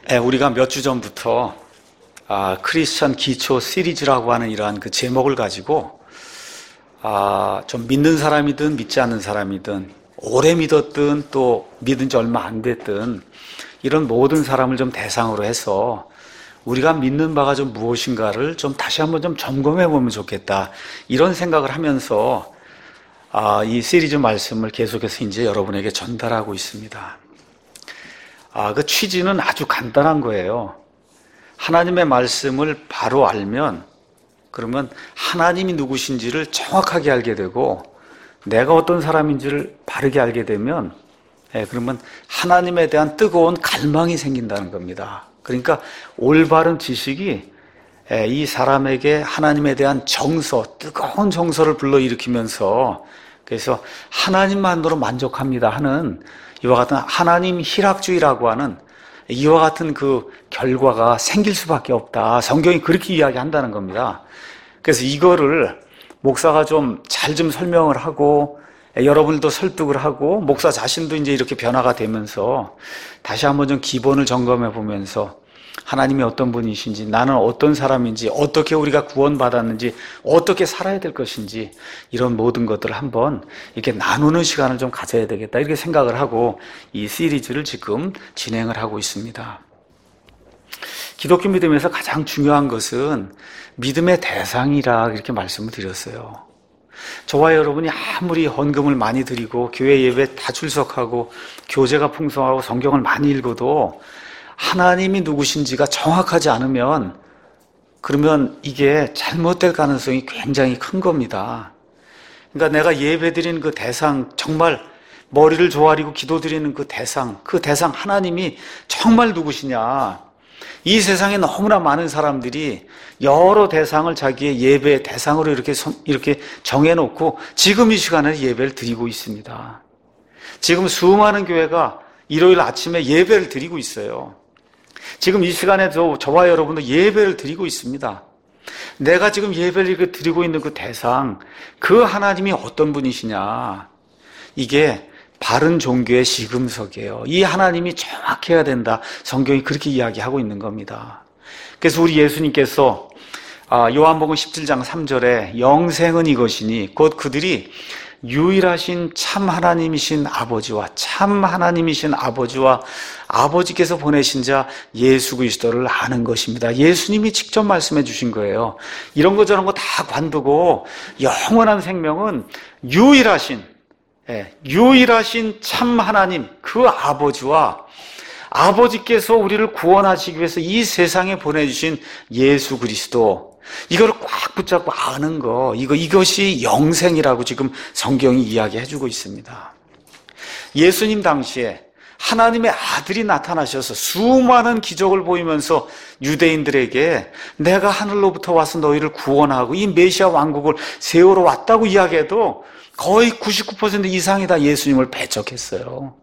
우리가 몇 주 전부터 크리스천 기초 시리즈라고 하는 이러한 그 제목을 가지고 좀 믿는 사람이든 믿지 않는 사람이든 오래 믿었든 또 믿은 지 얼마 안 됐든 이런 모든 사람을 좀 대상으로 해서 우리가 믿는 바가 좀 무엇인가를 좀 다시 한번 좀 점검해 보면 좋겠다, 이런 생각을 하면서 이 시리즈 말씀을 계속해서 이제 여러분에게 전달하고 있습니다. 그 취지는 아주 간단한 거예요. 하나님의 말씀을 바로 알면, 그러면 하나님이 누구신지를 정확하게 알게 되고 내가 어떤 사람인지를 바르게 알게 되면 그러면 하나님에 대한 뜨거운 갈망이 생긴다는 겁니다. 그러니까 올바른 지식이 이 사람에게 하나님에 대한 정서, 뜨거운 정서를 불러일으키면서, 그래서 하나님만으로 만족합니다 하는 이와 같은 하나님 희락주의라고 하는 이와 같은 그 결과가 생길 수밖에 없다, 성경이 그렇게 이야기한다는 겁니다. 그래서 이거를 목사가 좀 잘 좀 설명을 하고 여러분들도 설득을 하고 목사 자신도 이제 이렇게 변화가 되면서 다시 한번 좀 기본을 점검해 보면서 하나님이 어떤 분이신지, 나는 어떤 사람인지, 어떻게 우리가 구원받았는지, 어떻게 살아야 될 것인지, 이런 모든 것들을 한번 이렇게 나누는 시간을 좀 가져야 되겠다, 이렇게 생각을 하고 이 시리즈를 지금 진행을 하고 있습니다. 기독교 믿음에서 가장 중요한 것은 믿음의 대상이라 이렇게 말씀을 드렸어요. 저와 여러분이 아무리 헌금을 많이 드리고 교회 예배 다 출석하고 교재가 풍성하고 성경을 많이 읽어도 하나님이 누구신지가 정확하지 않으면 그러면 이게 잘못될 가능성이 굉장히 큰 겁니다. 그러니까 내가 예배 드리는 그 대상, 정말 머리를 조아리고 기도드리는 그 대상 하나님이 정말 누구시냐. 이 세상에 너무나 많은 사람들이 여러 대상을 자기의 예배의 대상으로 이렇게 정해놓고 지금 이 시간에 예배를 드리고 있습니다. 지금 수많은 교회가 일요일 아침에 예배를 드리고 있어요. 지금 이 시간에 저와 여러분도 예배를 드리고 있습니다. 내가 지금 예배를 이렇게 드리고 있는 그 대상, 그 하나님이 어떤 분이시냐, 이게 바른 종교의 시금석이에요. 이 하나님이 정확해야 된다, 성경이 그렇게 이야기하고 있는 겁니다. 그래서 우리 예수님께서 요한복음 17장 3절에 영생은 이것이니 곧 그들이 유일하신 참 하나님이신 아버지와 참 하나님이신 아버지와 아버지께서 보내신 자 예수 그리스도를 아는 것입니다. 예수님이 직접 말씀해 주신 거예요. 이런 거 저런 거 다 관두고 영원한 생명은 유일하신 참 하나님, 그 아버지와 아버지께서 우리를 구원하시기 위해서 이 세상에 보내주신 예수 그리스도, 이거를 꽉 붙잡고 아는 거, 이것이 영생이라고 지금 성경이 이야기해주고 있습니다. 예수님 당시에 하나님의 아들이 나타나셔서 수많은 기적을 보이면서 유대인들에게 내가 하늘로부터 와서 너희를 구원하고 이 메시아 왕국을 세우러 왔다고 이야기해도 거의 99% 이상이 다 예수님을 배척했어요.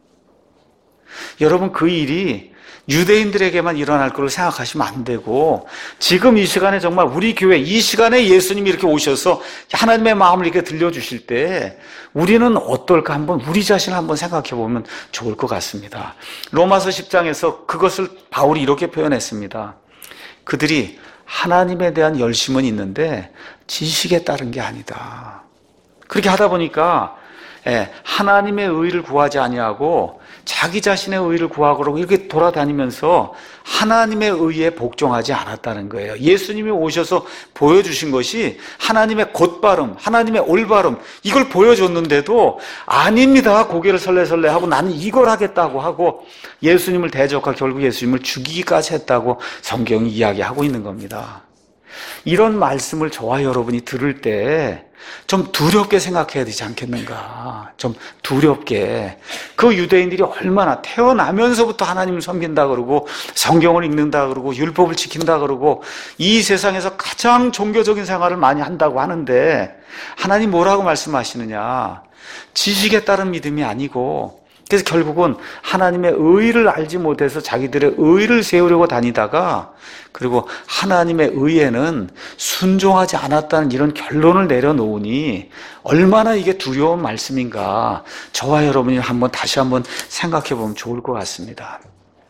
여러분, 그 일이 유대인들에게만 일어날 거로 생각하시면 안 되고, 지금 이 시간에 정말 우리 교회 이 시간에 예수님이 이렇게 오셔서 하나님의 마음을 이렇게 들려주실 때 우리는 어떨까, 한번 우리 자신을 한번 생각해 보면 좋을 것 같습니다. 로마서 10장에서 그것을 바울이 이렇게 표현했습니다. 그들이 하나님에 대한 열심은 있는데 지식에 따른 게 아니다. 그렇게 하다 보니까 하나님의 의를 구하지 아니하고 자기 자신의 의를 구하고 이렇게 돌아다니면서 하나님의 의에 복종하지 않았다는 거예요. 예수님이 오셔서 보여주신 것이 하나님의 곧바름, 하나님의 올바름, 이걸 보여줬는데도 아닙니다, 고개를 설레설레 하고 나는 이걸 하겠다고 하고 예수님을 대적하고 결국 예수님을 죽이기까지 했다고 성경이 이야기하고 있는 겁니다. 이런 말씀을 저와 여러분이 들을 때 좀 두렵게 생각해야 되지 않겠는가. 좀 두렵게. 그 유대인들이 얼마나 태어나면서부터 하나님을 섬긴다 그러고 성경을 읽는다 그러고 율법을 지킨다 그러고 이 세상에서 가장 종교적인 생활을 많이 한다고 하는데 하나님 뭐라고 말씀하시느냐. 지식에 따른 믿음이 아니고, 그래서 결국은 하나님의 의를 알지 못해서 자기들의 의를 세우려고 다니다가 그리고 하나님의 의에는 순종하지 않았다는 이런 결론을 내려놓으니 얼마나 이게 두려운 말씀인가, 저와 여러분이 다시 한번 생각해 보면 좋을 것 같습니다.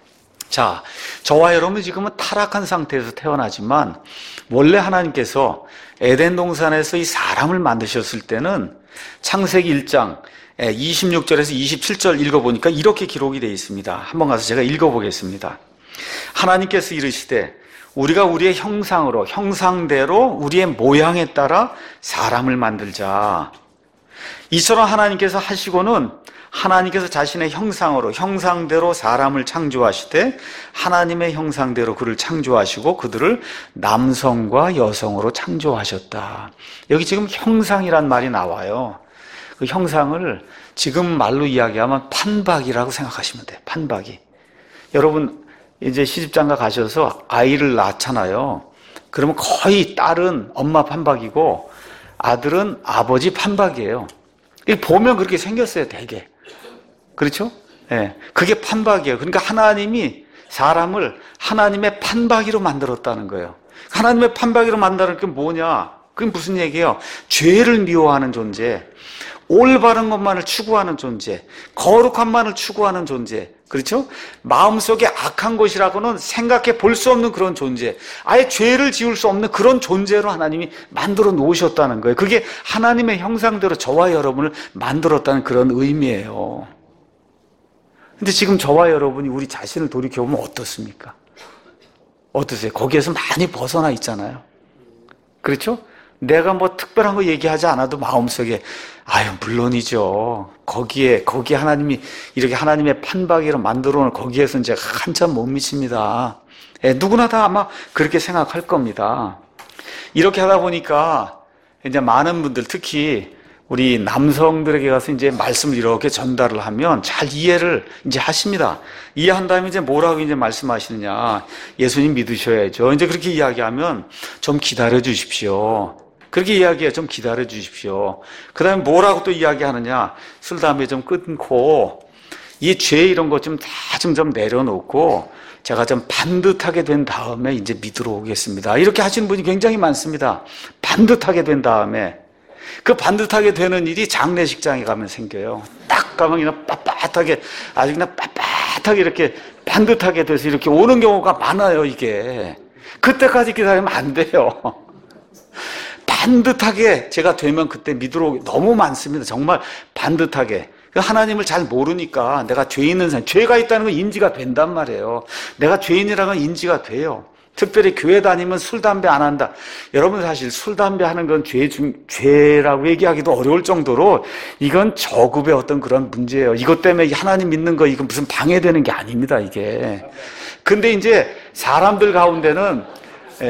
자, 저와 여러분은 지금은 타락한 상태에서 태어나지만 원래 하나님께서 에덴 동산에서 이 사람을 만드셨을 때는 창세기 1장 26절에서 27절 읽어보니까 이렇게 기록이 되어 있습니다. 한번 가서 제가 읽어보겠습니다. 하나님께서 이르시되 우리가 우리의 형상으로 형상대로 우리의 모양에 따라 사람을 만들자. 이처럼 하나님께서 하시고는 하나님께서 자신의 형상으로 형상대로 사람을 창조하시되 하나님의 형상대로 그를 창조하시고 그들을 남성과 여성으로 창조하셨다. 여기 지금 형상이란 말이 나와요. 그 형상을 지금 말로 이야기하면 판박이라고 생각하시면 돼요. 판박이. 여러분 이제 시집장가 가셔서 아이를 낳잖아요. 그러면 거의 딸은 엄마 판박이고 아들은 아버지 판박이에요. 보면 그렇게 생겼어요, 되게. 그렇죠? 예. 그게 판박이에요. 그러니까 하나님이 사람을 하나님의 판박이로 만들었다는 거예요. 하나님의 판박이로 만드는 게 뭐냐? 그게 무슨 얘기예요? 죄를 미워하는 존재, 올바른 것만을 추구하는 존재, 거룩함만을 추구하는 존재. 그렇죠? 마음속에 악한 것이라고는 생각해 볼 수 없는 그런 존재, 아예 죄를 지을 수 없는 그런 존재로 하나님이 만들어 놓으셨다는 거예요. 그게 하나님의 형상대로 저와 여러분을 만들었다는 그런 의미예요. 근데 지금 저와 여러분이 우리 자신을 돌이켜보면 어떻습니까? 어떠세요? 거기에서 많이 벗어나 있잖아요. 그렇죠? 내가 뭐 특별한 거 얘기하지 않아도 마음속에 물론이죠. 거기에 하나님이 이렇게 하나님의 판박이로 만들어 놓은 거기에서 이제 한참 못 미칩니다. 누구나 다 아마 그렇게 생각할 겁니다. 이렇게 하다 보니까 이제 많은 분들, 특히 우리 남성들에게 가서 이제 말씀을 이렇게 전달을 하면 잘 이해를 이제 하십니다. 이해한 다음에 이제 뭐라고 이제 말씀하시느냐. 예수님 믿으셔야죠. 이제 그렇게 이야기하면 좀 기다려 주십시오. 그렇게 이야기해요. 좀 기다려 주십시오. 그 다음에 뭐라고 또 이야기하느냐. 술, 담배 좀 끊고, 이 죄 이런 것 좀 다 좀 내려놓고, 제가 좀 반듯하게 된 다음에 이제 믿으러 오겠습니다. 이렇게 하시는 분이 굉장히 많습니다. 반듯하게 된 다음에. 그 반듯하게 되는 일이 장례식장에 가면 생겨요. 딱 가면 그냥 빳빳하게, 아주 그냥 빳빳하게 이렇게 반듯하게 돼서 이렇게 오는 경우가 많아요, 이게. 그때까지 기다리면 안 돼요. 반듯하게 제가 되면 그때 믿으러 오기 너무 많습니다. 정말 반듯하게. 하나님을 잘 모르니까 내가 죄 있는 사람, 죄가 있다는 건 인지가 된단 말이에요. 내가 죄인이라는 건 인지가 돼요. 특별히 교회 다니면 술, 담배 안 한다. 여러분 사실 술, 담배 하는 건 죄라고 얘기하기도 어려울 정도로 이건 저급의 어떤 그런 문제예요. 이것 때문에 하나님 믿는 거 이건 무슨 방해되는 게 아닙니다, 이게. 근데 이제 사람들 가운데는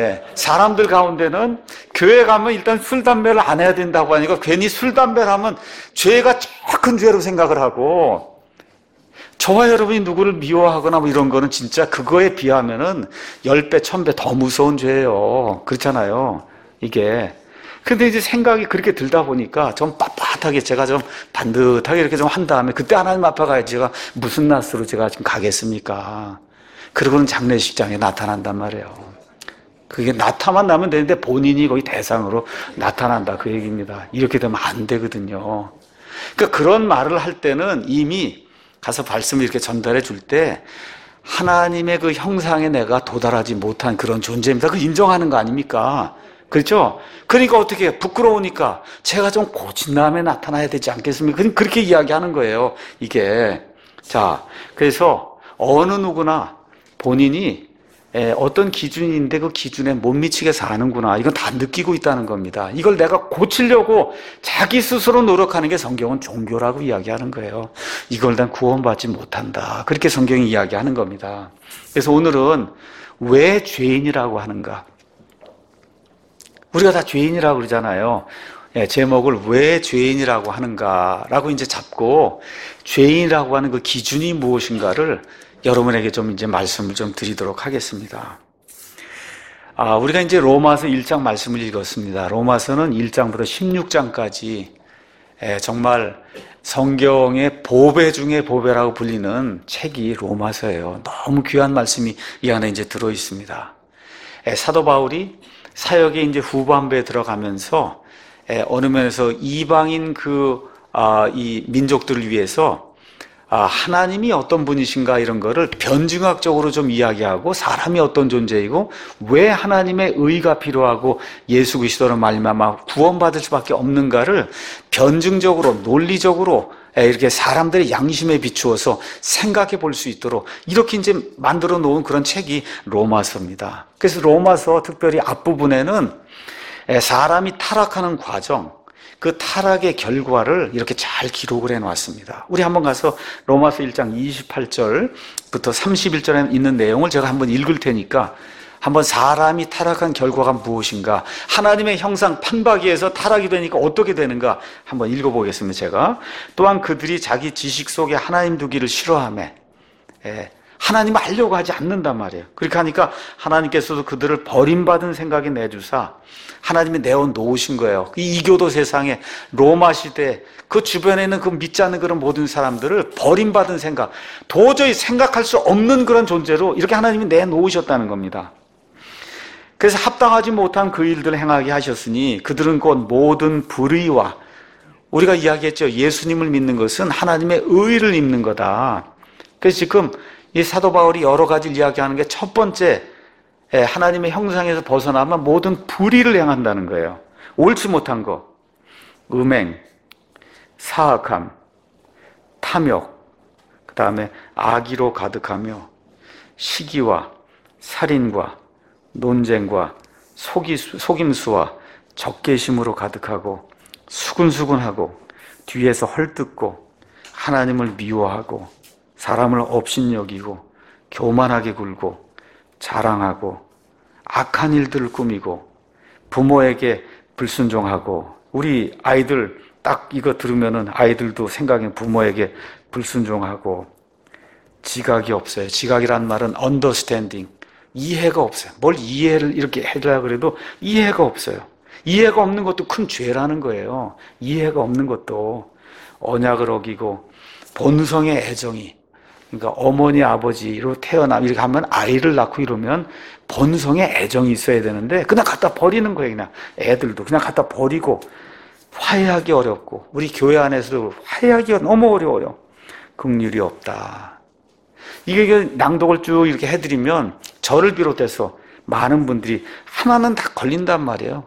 교회 가면 일단 술, 담배를 안 해야 된다고 하니까 괜히 술, 담배를 하면 죄가 더 큰 죄로 생각을 하고, 저와 여러분이 누구를 미워하거나 뭐 이런 거는 진짜 그거에 비하면은 10배, 1000배 더 무서운 죄예요. 그렇잖아요, 이게. 근데 이제 생각이 그렇게 들다 보니까 좀 빳빳하게 제가 좀 반듯하게 이렇게 좀 한 다음에 그때 하나님 앞에 가야지 제가 무슨 낯으로 제가 지금 가겠습니까? 그러고는 장례식장에 나타난단 말이에요. 그게 나타나면 되는데 본인이 거기 대상으로 나타난다, 그 얘기입니다. 이렇게 되면 안 되거든요. 그러니까 그런 말을 할 때는 이미 가서 말씀을 이렇게 전달해 줄 때 하나님의 그 형상에 내가 도달하지 못한 그런 존재입니다. 그 인정하는 거 아닙니까? 그렇죠? 그러니까 어떻게 해요? 부끄러우니까 제가 좀 고친 다음에 나타나야 되지 않겠습니까? 그렇게 이야기하는 거예요, 이게. 자, 그래서 어느 누구나 본인이 어떤 기준인데 그 기준에 못 미치게 사는구나, 이건 다 느끼고 있다는 겁니다. 이걸 내가 고치려고 자기 스스로 노력하는 게 성경은 종교라고 이야기하는 거예요. 이걸 난 구원받지 못한다, 그렇게 성경이 이야기하는 겁니다. 그래서 오늘은 왜 죄인이라고 하는가, 우리가 다 죄인이라고 그러잖아요. 제목을 왜 죄인이라고 하는가라고 이제 잡고, 죄인이라고 하는 그 기준이 무엇인가를 여러분에게 좀 이제 말씀을 좀 드리도록 하겠습니다. 우리가 이제 로마서 1장 말씀을 읽었습니다. 로마서는 1장부터 16장까지 정말 성경의 보배 중에 보배라고 불리는 책이 로마서예요. 너무 귀한 말씀이 이 안에 이제 들어 있습니다. 사도 바울이 사역의 이제 후반부에 들어가면서 어느 면에서 이방인 이 민족들을 위해서 하나님이 어떤 분이신가 이런 거를 변증학적으로 좀 이야기하고 사람이 어떤 존재이고 왜 하나님의 의가 필요하고 예수 그리스도로 말미암아 구원받을 수밖에 없는가를 변증적으로 논리적으로 이렇게 사람들의 양심에 비추어서 생각해 볼 수 있도록 이렇게 이제 만들어 놓은 그런 책이 로마서입니다. 그래서 로마서 특별히 앞부분에는 사람이 타락하는 과정, 그 타락의 결과를 이렇게 잘 기록을 해놨습니다. 우리 한번 가서 로마서 1장 28절부터 31절에 있는 내용을 제가 한번 읽을 테니까 한번 사람이 타락한 결과가 무엇인가, 하나님의 형상 판박이에서 타락이 되니까 어떻게 되는가 한번 읽어보겠습니다. 제가 또한 그들이 자기 지식 속에 하나님 두기를 싫어하며 하나님을 알려고 하지 않는단 말이에요. 그렇게 하니까 하나님께서도 그들을 버림받은 생각에 내주사 하나님이 내어 놓으신 거예요. 이 이교도 세상에 로마 시대 그 주변에 있는 그 믿지 않는 그런 모든 사람들을 버림받은 생각, 도저히 생각할 수 없는 그런 존재로 이렇게 하나님이 내놓으셨다는 겁니다. 그래서 합당하지 못한 그 일들을 행하게 하셨으니 그들은 곧 모든 불의와, 우리가 이야기했죠. 예수님을 믿는 것은 하나님의 의를 입는 거다. 그래서 지금 이 사도 바울이 여러 가지를 이야기하는 게 첫 번째, 하나님의 형상에서 벗어나면 모든 불의를 행한다는 거예요. 옳지 못한 거, 음행, 사악함, 탐욕, 그 다음에 악의로 가득하며 시기와 살인과 논쟁과 속임수와 적개심으로 가득하고 수근수근하고 뒤에서 헐뜯고 하나님을 미워하고 사람을 업신여기고 교만하게 굴고 자랑하고 악한 일들을 꾸미고 부모에게 불순종하고, 우리 아이들 딱 이거 들으면은 아이들도 생각에 부모에게 불순종하고, 지각이 없어요. 지각이란 말은 understanding, 이해가 없어요. 뭘 이해를 이렇게 해주려고 그래도 이해가 없어요. 이해가 없는 것도 큰 죄라는 거예요. 이해가 없는 것도. 언약을 어기고 본성의 애정이, 그러니까 어머니 아버지로 이렇게 하면 아이를 낳고 이러면 본성의 애정이 있어야 되는데 그냥 갖다 버리는 거예요. 그냥 애들도 그냥 갖다 버리고, 화해하기 어렵고, 우리 교회 안에서도 화해하기가 너무 어려워요. 긍휼이 없다. 이게 낭독을 쭉 이렇게 해드리면 저를 비롯해서 많은 분들이 하나는 다 걸린단 말이에요.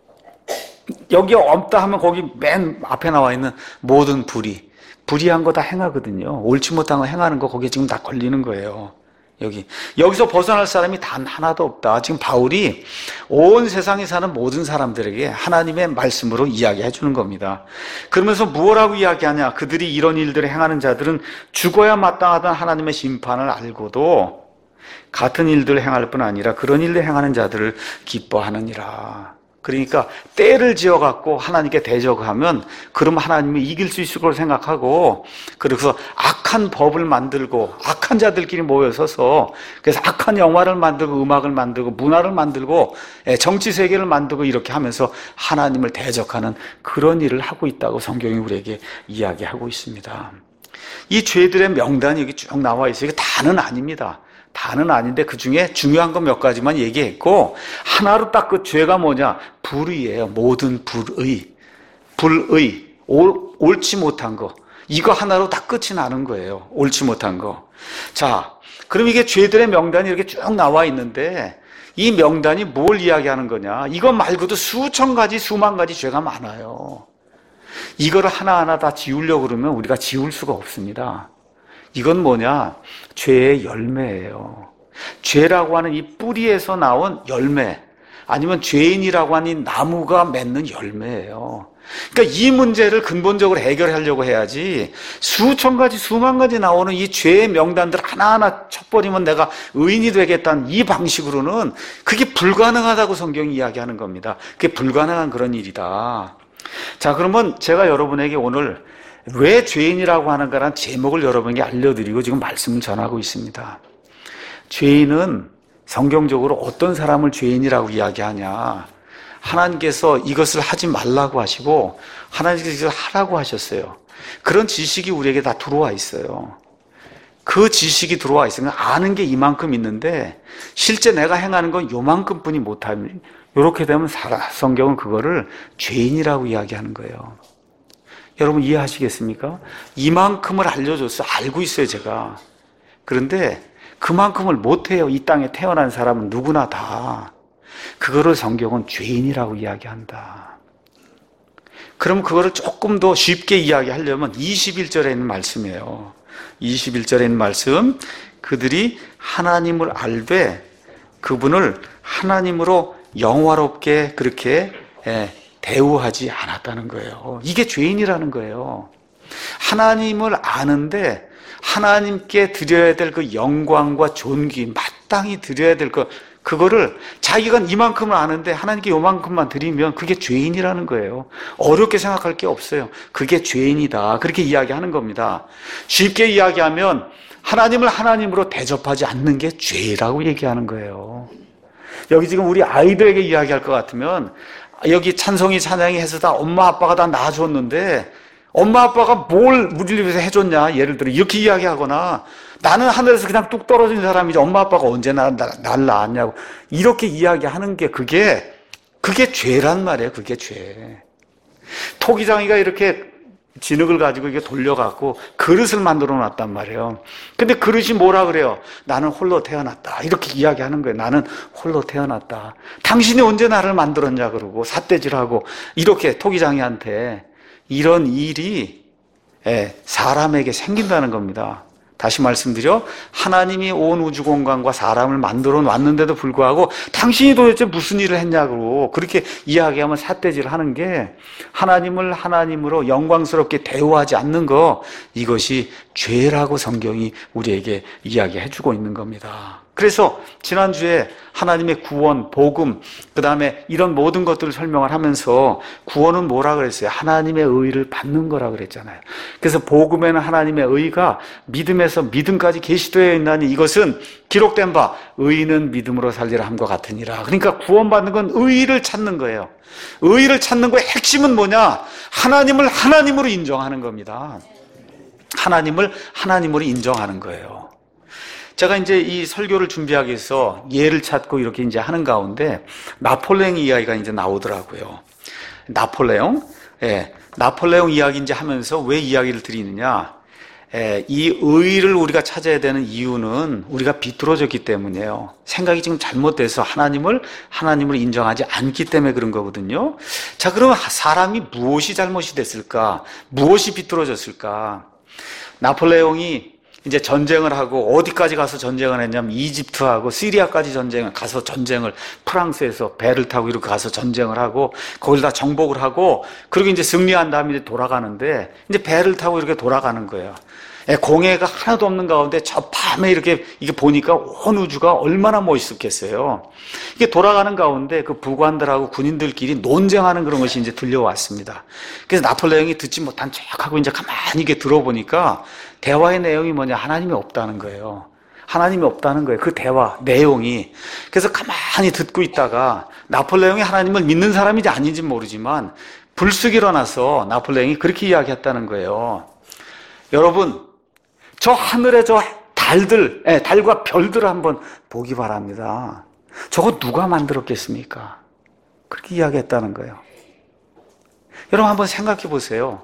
여기 없다 하면 거기 맨 앞에 나와 있는 모든 불의한 거 다 행하거든요. 옳지 못한 거 행하는 거 거기에 지금 다 걸리는 거예요. 여기서 벗어날 사람이 단 하나도 없다. 지금 바울이 온 세상에 사는 모든 사람들에게 하나님의 말씀으로 이야기해 주는 겁니다. 그러면서 무엇라고 이야기하냐? 그들이 이런 일들을 행하는 자들은 죽어야 마땅하던 하나님의 심판을 알고도 같은 일들을 행할 뿐 아니라 그런 일들을 행하는 자들을 기뻐하느니라. 그러니까 때를 지어갖고 하나님께 대적하면 그럼 하나님이 이길 수 있을 걸 생각하고, 그래서 악한 법을 만들고 악한 자들끼리 모여서서 그래서 악한 영화를 만들고 음악을 만들고 문화를 만들고 정치 세계를 만들고 이렇게 하면서 하나님을 대적하는 그런 일을 하고 있다고 성경이 우리에게 이야기하고 있습니다. 이 죄들의 명단이 여기 쭉 나와 있어요. 이게 다는 아닙니다. 다는 아닌데 그 중에 중요한 거 몇 가지만 얘기했고, 하나로 딱 그 죄가 뭐냐? 불의예요. 모든 불의, 옳지 못한 거. 이거 하나로 다 끝이 나는 거예요. 옳지 못한 거. 자, 그럼 이게 죄들의 명단이 이렇게 쭉 나와 있는데 이 명단이 뭘 이야기하는 거냐? 이거 말고도 수천 가지, 수만 가지 죄가 많아요. 이거를 하나하나 다 지우려고 그러면 우리가 지울 수가 없습니다. 이건 뭐냐? 죄의 열매예요. 죄라고 하는 이 뿌리에서 나온 열매, 아니면 죄인이라고 하는 이 나무가 맺는 열매예요. 그러니까 이 문제를 근본적으로 해결하려고 해야지 수천 가지, 수만 가지 나오는 이 죄의 명단들 하나하나 쳐버리면 내가 의인이 되겠다는 이 방식으로는 그게 불가능하다고 성경이 이야기하는 겁니다. 그게 불가능한 그런 일이다. 자, 그러면 제가 여러분에게 오늘 왜 죄인이라고 하는가라는 제목을 여러분에게 알려드리고 지금 말씀을 전하고 있습니다. 죄인은 성경적으로 어떤 사람을 죄인이라고 이야기하냐? 하나님께서 이것을 하지 말라고 하시고 하나님께서 하라고 하셨어요. 그런 지식이 우리에게 다 들어와 있어요. 그 지식이 들어와 있으면 아는 게 이만큼 있는데 실제 내가 행하는 건 요만큼뿐이 못하면, 이렇게 되면 성경은 그거를 죄인이라고 이야기하는 거예요. 여러분 이해하시겠습니까? 이만큼을 알려줬어요. 알고 있어요, 제가. 그런데 그만큼을 못해요. 이 땅에 태어난 사람은 누구나 다. 그거를 성경은 죄인이라고 이야기한다. 그럼 그거를 조금 더 쉽게 이야기하려면 21절에 있는 말씀이에요. 21절에 있는 말씀, 그들이 하나님을 알되 그분을 하나님으로 영화롭게 그렇게 대우하지 않았다는 거예요. 이게 죄인이라는 거예요. 하나님을 아는데 하나님께 드려야 될 그 영광과 존귀, 마땅히 드려야 될 그거를 자기가 이만큼을 아는데 하나님께 요만큼만 드리면 그게 죄인이라는 거예요. 어렵게 생각할 게 없어요. 그게 죄인이다. 그렇게 이야기하는 겁니다. 쉽게 이야기하면 하나님을 하나님으로 대접하지 않는 게 죄라고 얘기하는 거예요. 여기 지금 우리 아이들에게 이야기할 것 같으면 여기 찬송이 찬양이 해서 다 엄마 아빠가 다 낳아줬는데 엄마 아빠가 뭘 우리를 위해서 해줬냐, 예를 들어 이렇게 이야기하거나 나는 하늘에서 그냥 뚝 떨어진 사람이지 엄마 아빠가 언제 날 낳았냐고 이렇게 이야기하는 게 그게 죄란 말이에요. 그게 죄. 토기장이가 이렇게 진흙을 가지고 이게 돌려갖고 그릇을 만들어 놨단 말이에요. 근데 그릇이 뭐라 그래요? 나는 홀로 태어났다. 이렇게 이야기하는 거예요. 나는 홀로 태어났다. 당신이 언제 나를 만들었냐 그러고 삿대질하고 이렇게 토기장이한테 이런 일이 사람에게 생긴다는 겁니다. 다시 말씀드려 하나님이 온 우주 공간과 사람을 만들어 놨는데도 불구하고 당신이 도대체 무슨 일을 했냐고 그렇게 이야기하면 삿대질 하는 게 하나님을 하나님으로 영광스럽게 대우하지 않는 거, 이것이 죄라고 성경이 우리에게 이야기해 주고 있는 겁니다. 그래서 지난주에 하나님의 구원, 복음, 그 다음에 이런 모든 것들을 설명을 하면서 구원은 뭐라 그랬어요? 하나님의 의를 받는 거라 그랬잖아요. 그래서 복음에는 하나님의 의가 믿음에서 믿음까지 계시되어 있나니 이것은 기록된 바 의인은 믿음으로 살리라 함과 같으니라. 그러니까 구원받는 건 의를 찾는 거예요. 의를 찾는 거의 핵심은 뭐냐? 하나님을 하나님으로 인정하는 겁니다. 하나님을 하나님으로 인정하는 거예요. 제가 이제 이 설교를 준비하기 위해서 예를 찾고 이렇게 이제 하는 가운데 나폴레옹 이야기가 이제 나오더라고요. 나폴레옹 이야기 이제 하면서 왜 이야기를 드리느냐? 이 의를 우리가 찾아야 되는 이유는 우리가 비뚤어졌기 때문이에요. 생각이 지금 잘못돼서 하나님을 인정하지 않기 때문에 그런 거거든요. 자, 그러면 사람이 무엇이 잘못이 됐을까? 무엇이 비뚤어졌을까? 나폴레옹이 이제 전쟁을 하고 어디까지 가서 전쟁을 했냐면 이집트하고 시리아까지 가서 전쟁을 프랑스에서 배를 타고 이렇게 가서 전쟁을 하고 거기를 다 정복을 하고 그리고 이제 승리한 다음에 이제 돌아가는데 이제 배를 타고 이렇게 돌아가는 거예요. 공해가 하나도 없는 가운데 저 밤에 이렇게 보니까 온 우주가 얼마나 멋있었겠어요. 이게 돌아가는 가운데 그 부관들하고 군인들끼리 논쟁하는 그런 것이 이제 들려왔습니다. 그래서 나폴레옹이 듣지 못한 척하고 이제 가만히 이게 들어보니까 대화의 내용이 뭐냐? 하나님이 없다는 거예요. 하나님이 없다는 거예요. 그 대화 내용이. 그래서 가만히 듣고 있다가 나폴레옹이 하나님을 믿는 사람인지 아닌지 모르지만 불쑥 일어나서 나폴레옹이 그렇게 이야기했다는 거예요. 여러분, 저 하늘에 저 달과 별들을 한번 보기 바랍니다. 저거 누가 만들었겠습니까? 그렇게 이야기했다는 거예요. 여러분 한번 생각해 보세요.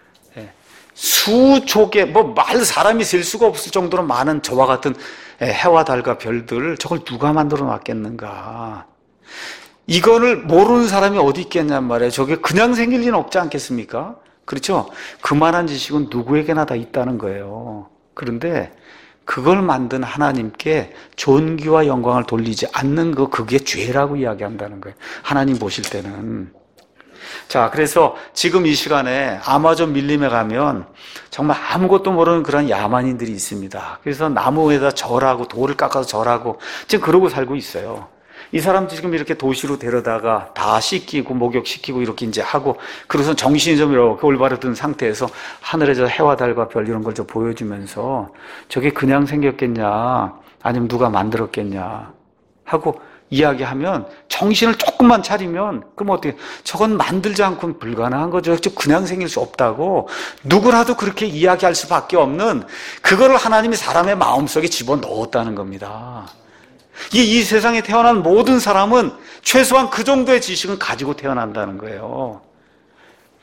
수족의 사람이 셀 수가 없을 정도로 많은 저와 같은 해와 달과 별들, 저걸 누가 만들어 놨겠는가? 이거를 모르는 사람이 어디 있겠냔 말이에요. 저게 그냥 생길 리는 없지 않겠습니까? 그렇죠? 그만한 지식은 누구에게나 다 있다는 거예요. 그런데 그걸 만든 하나님께 존귀와 영광을 돌리지 않는 그게 죄라고 이야기한다는 거예요. 하나님 보실 때는. 자, 그래서 지금 이 시간에 아마존 밀림에 가면 정말 아무것도 모르는 그런 야만인들이 있습니다. 그래서 나무에다 절하고 돌을 깎아서 절하고 지금 그러고 살고 있어요. 이 사람 지금 이렇게 도시로 데려다가 다 씻기고 목욕시키고 이렇게 이제 하고 그래서 정신이 좀 이렇게 올바르던 상태에서 하늘에 저 해와 달과 별 이런 걸 좀 보여주면서 저게 그냥 생겼겠냐 아니면 누가 만들었겠냐 하고 이야기하면 정신을 조금만 차리면 그럼 어떻게 저건 만들지 않고는 불가능한 거죠. 그냥 생길 수 없다고 누구라도 그렇게 이야기할 수밖에 없는 그거를 하나님이 사람의 마음속에 집어넣었다는 겁니다. 이 세상에 태어난 모든 사람은 최소한 그 정도의 지식은 가지고 태어난다는 거예요.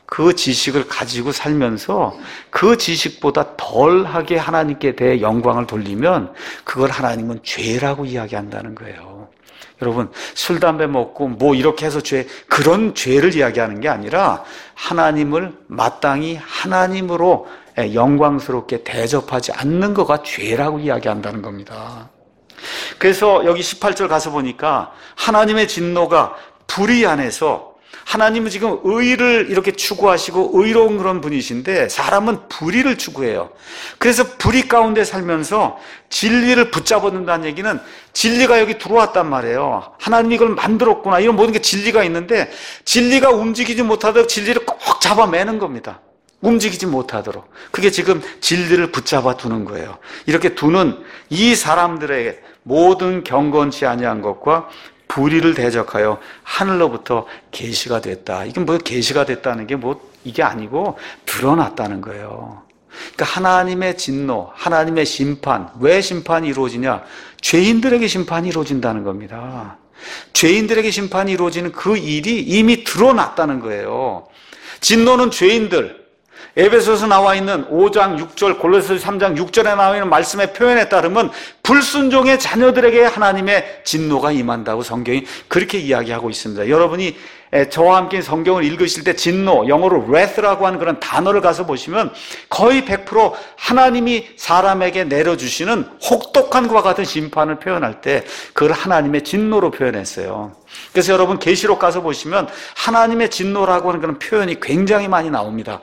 그 지식을 가지고 살면서 그 지식보다 덜하게 하나님께 대해 영광을 돌리면 그걸 하나님은 죄라고 이야기한다는 거예요. 여러분, 술, 담배 먹고 뭐 이렇게 해서 그런 죄를 이야기하는 게 아니라 하나님을 마땅히 하나님으로 영광스럽게 대접하지 않는 거가 죄라고 이야기한다는 겁니다. 그래서 여기 18절 가서 보니까 하나님의 진노가 불의 안에서, 하나님은 지금 의를 이렇게 추구하시고 의로운 그런 분이신데 사람은 불의를 추구해요. 그래서 불의 가운데 살면서 진리를 붙잡아둔다는 얘기는 진리가 여기 들어왔단 말이에요. 하나님이 이걸 만들었구나, 이런 모든 게 진리가 있는데 진리가 움직이지 못하도록 진리를 꼭 잡아매는 겁니다. 움직이지 못하도록. 그게 지금 진리를 붙잡아 두는 거예요. 이렇게 두는 이 사람들에게 모든 경건치 아니한 것과 불의를 대적하여 하늘로부터 계시가 됐다. 이게 뭐 계시가 됐다는 게 뭐 이게 아니고 드러났다는 거예요. 그러니까 하나님의 진노, 하나님의 심판, 왜 심판이 이루어지냐? 죄인들에게 심판이 이루어진다는 겁니다. 죄인들에게 심판이 이루어지는 그 일이 이미 드러났다는 거예요. 진노는 죄인들, 에베소서 나와 있는 5장 6절, 골로새서 3장 6절에 나와 있는 말씀의 표현에 따르면 불순종의 자녀들에게 하나님의 진노가 임한다고 성경이 그렇게 이야기하고 있습니다. 여러분이 저와 함께 성경을 읽으실 때 진노, 영어로 wrath라고 하는 그런 단어를 가서 보시면 거의 100% 하나님이 사람에게 내려주시는 혹독한 것과 같은 심판을 표현할 때 그걸 하나님의 진노로 표현했어요. 그래서 여러분 계시록 가서 보시면 하나님의 진노라고 하는 그런 표현이 굉장히 많이 나옵니다.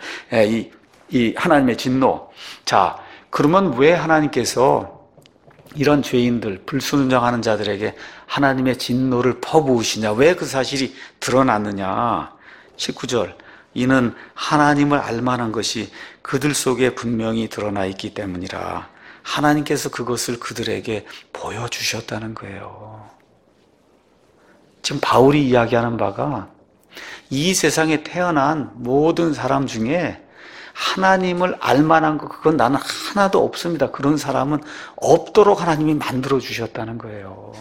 이 하나님의 진노. 자, 그러면 왜 하나님께서 이런 죄인들, 불순종하는 자들에게 하나님의 진노를 퍼부으시냐? 왜 그 사실이 드러났느냐? 19절. 이는 하나님을 알만한 것이 그들 속에 분명히 드러나 있기 때문이라. 하나님께서 그것을 그들에게 보여주셨다는 거예요. 지금 바울이 이야기하는 바가 이 세상에 태어난 모든 사람 중에 하나님을 알만한 것, 그건 나는 하나도 없습니다. 그런 사람은 없도록 하나님이 만들어 주셨다는 거예요.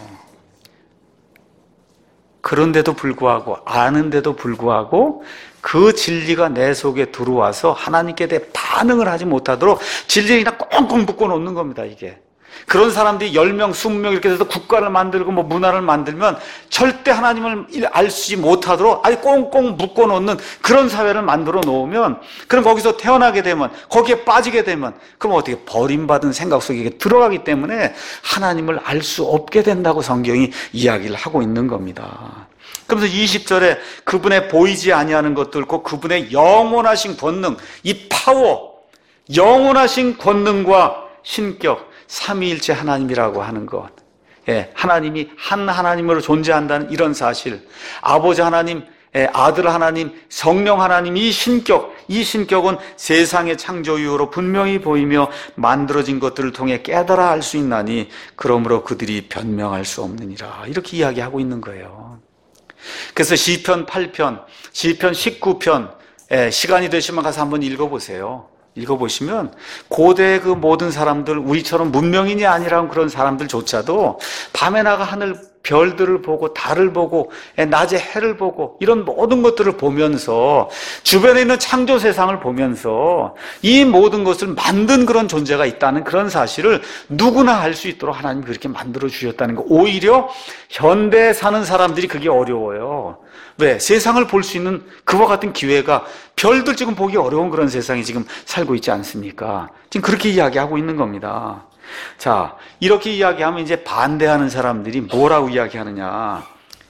그런데도 불구하고, 아는데도 불구하고 그 진리가 내 속에 들어와서 하나님께 대해 반응을 하지 못하도록 진리에 그냥 꽁꽁 묶어 놓는 겁니다, 이게. 그런 사람들이 10명, 20명 이렇게 돼서 국가를 만들고 뭐 문화를 만들면 절대 하나님을 알지 못하도록 아주 꽁꽁 묶어 놓는 그런 사회를 만들어 놓으면, 그럼 거기서 태어나게 되면, 거기에 빠지게 되면, 그럼 어떻게 버림받은 생각 속에 들어가기 때문에 하나님을 알 수 없게 된다고 성경이 이야기를 하고 있는 겁니다. 그러면서 20절에 그분의 보이지 아니하는 것들과 그분의 영원하신 권능, 이 파워, 영원하신 권능과 신격, 삼위일체 하나님이라고 하는 것, 하나님이 한 하나님으로 존재한다는 이런 사실, 아버지 하나님, 아들 하나님, 성령 하나님, 이 신격은 세상의 창조 이후로 분명히 보이며 만들어진 것들을 통해 깨달아 알 수 있나니 그러므로 그들이 변명할 수 없느니라. 이렇게 이야기하고 있는 거예요. 그래서 시편 8편, 시편 19편, 시간이 되시면 가서 한번 읽어보세요. 읽어보시면 고대 그 모든 사람들, 우리처럼 문명인이 아니라는 그런 사람들조차도 밤에 나가 하늘 별들을 보고 달을 보고 낮에 해를 보고 이런 모든 것들을 보면서 주변에 있는 창조 세상을 보면서 이 모든 것을 만든 그런 존재가 있다는 그런 사실을 누구나 알 수 있도록 하나님이 그렇게 만들어 주셨다는 거. 오히려 현대에 사는 사람들이 그게 어려워요. 왜? 세상을 볼 수 있는 그와 같은 기회가, 별들 지금 보기 어려운 그런 세상에 지금 살고 있지 않습니까? 지금 그렇게 이야기하고 있는 겁니다. 자, 이렇게 이야기하면 이제 반대하는 사람들이 뭐라고 이야기하느냐.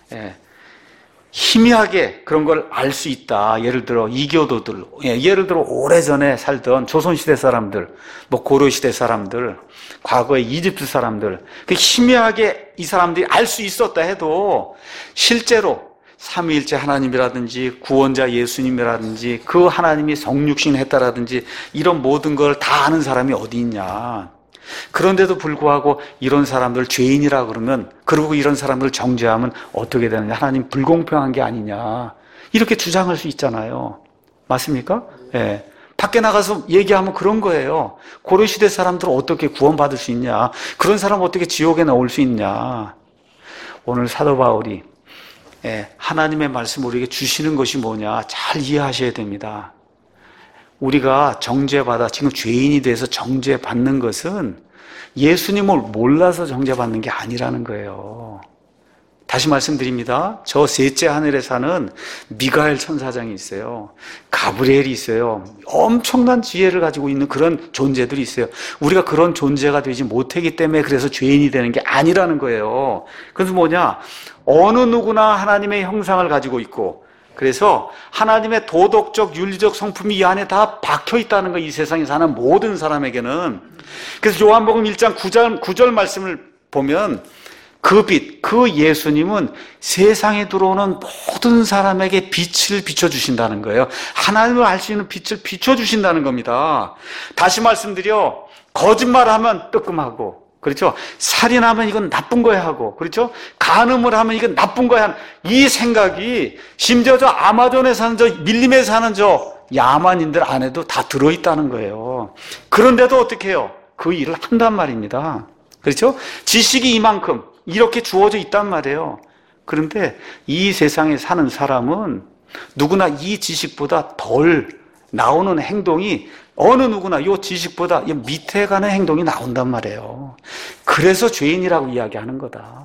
희미하게 그런 걸 알 수 있다. 예를 들어 이교도들, 예를 들어 오래전에 살던 조선시대 사람들, 뭐 고려시대 사람들, 과거의 이집트 사람들, 그 희미하게 이 사람들이 알 수 있었다 해도 실제로 삼위일체 하나님이라든지 구원자 예수님이라든지 그 하나님이 성육신 했다라든지 이런 모든 걸 다 아는 사람이 어디 있냐. 그런데도 불구하고 이런 사람들 죄인이라 그러면, 그리고 이런 사람들 정죄하면 어떻게 되느냐. 하나님 불공평한 게 아니냐. 이렇게 주장할 수 있잖아요. 맞습니까? 예. 밖에 나가서 얘기하면 그런 거예요. 고려시대 사람들은 어떻게 구원받을 수 있냐. 그런 사람 어떻게 지옥에 나올 수 있냐. 오늘 사도 바울이 하나님의 말씀 우리에게 주시는 것이 뭐냐 잘 이해하셔야 됩니다. 우리가 정죄받아 지금 죄인이 돼서 정죄받는 것은 예수님을 몰라서 정죄받는 게 아니라는 거예요. 다시 말씀드립니다. 저 셋째 하늘에 사는 미가엘 천사장이 있어요. 가브리엘이 있어요. 엄청난 지혜를 가지고 있는 그런 존재들이 있어요. 우리가 그런 존재가 되지 못하기 때문에 그래서 죄인이 되는 게 아니라는 거예요. 그래서 뭐냐? 어느 누구나 하나님의 형상을 가지고 있고 그래서 하나님의 도덕적, 윤리적 성품이 이 안에 다 박혀 있다는 거예요. 이 세상에 사는 모든 사람에게는. 그래서 요한복음 1장 9절 말씀을 보면 그 빛, 그 예수님은 세상에 들어오는 모든 사람에게 빛을 비춰주신다는 거예요. 하나님을 알 수 있는 빛을 비춰주신다는 겁니다. 다시 말씀드려, 거짓말하면 뜨끔하고, 그렇죠? 살인하면 이건 나쁜 거야 하고, 그렇죠? 간음을 하면 이건 나쁜 거야. 이 생각이 심지어 저 아마존에 사는 저 밀림에 사는 저 야만인들 안에도 다 들어있다는 거예요. 그런데도 어떻게 해요? 그 일을 한단 말입니다. 그렇죠? 지식이 이만큼 이렇게 주어져 있단 말이에요. 그런데 이 세상에 사는 사람은 누구나 이 지식보다 덜 나오는 행동이 어느 누구나 이 지식보다 밑에 가는 행동이 나온단 말이에요. 그래서 죄인이라고 이야기하는 거다.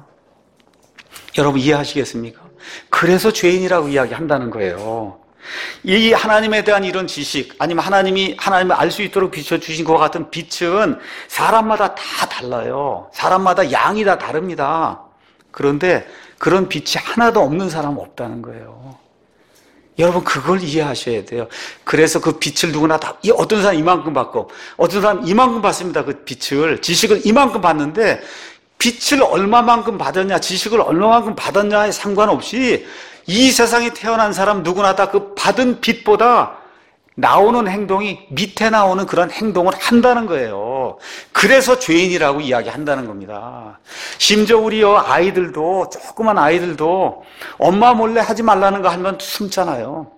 여러분 이해하시겠습니까? 그래서 죄인이라고 이야기한다는 거예요. 이 하나님에 대한 이런 지식 아니면 하나님을 알 수 있도록 비춰주신 것과 같은 빛은 사람마다 다 달라요. 사람마다 양이 다 다릅니다. 그런데 그런 빛이 하나도 없는 사람은 없다는 거예요. 여러분 그걸 이해하셔야 돼요. 그래서 그 빛을 누구나 다 어떤 사람 이만큼 받고 어떤 사람 이만큼 받습니다. 그 빛을 지식을 이만큼 받는데 빛을 얼마만큼 받았냐 지식을 얼마만큼 받았냐에 상관없이 이 세상에 태어난 사람 누구나 다 그 받은 빛보다 나오는 행동이 밑에 나오는 그런 행동을 한다는 거예요. 그래서 죄인이라고 이야기한다는 겁니다. 심지어 우리 아이들도 조그만 아이들도 엄마 몰래 하지 말라는 거 하면 숨잖아요.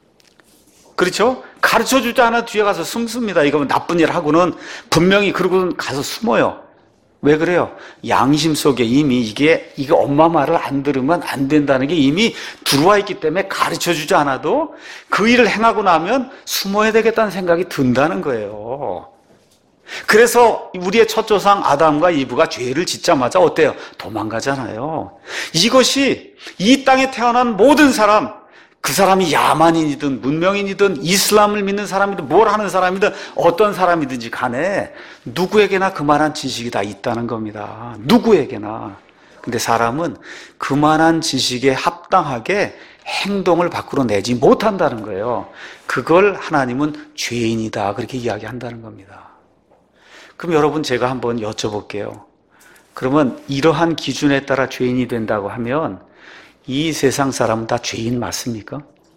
그렇죠? 가르쳐주지 않아 뒤에 가서 숨습니다. 이거 나쁜 일 하고는 분명히 그러고는 가서 숨어요. 왜 그래요? 양심 속에 이미 이게 엄마 말을 안 들으면 안 된다는 게 이미 들어와 있기 때문에 가르쳐주지 않아도 그 일을 행하고 나면 숨어야 되겠다는 생각이 든다는 거예요. 그래서 우리의 첫 조상 아담과 이브가 죄를 짓자마자 어때요? 도망가잖아요. 이것이 이 땅에 태어난 모든 사람, 그 사람이 야만인이든 문명인이든 이슬람을 믿는 사람이든 뭘 하는 사람이든 어떤 사람이든지 간에 누구에게나 그만한 지식이 다 있다는 겁니다. 누구에게나. 근데 사람은 그만한 지식에 합당하게 행동을 밖으로 내지 못한다는 거예요. 그걸 하나님은 죄인이다 그렇게 이야기한다는 겁니다. 그럼 여러분 제가 한번 여쭤볼게요. 그러면 이러한 기준에 따라 죄인이 된다고 하면 이 세상 사람은 다 죄인 맞습니까?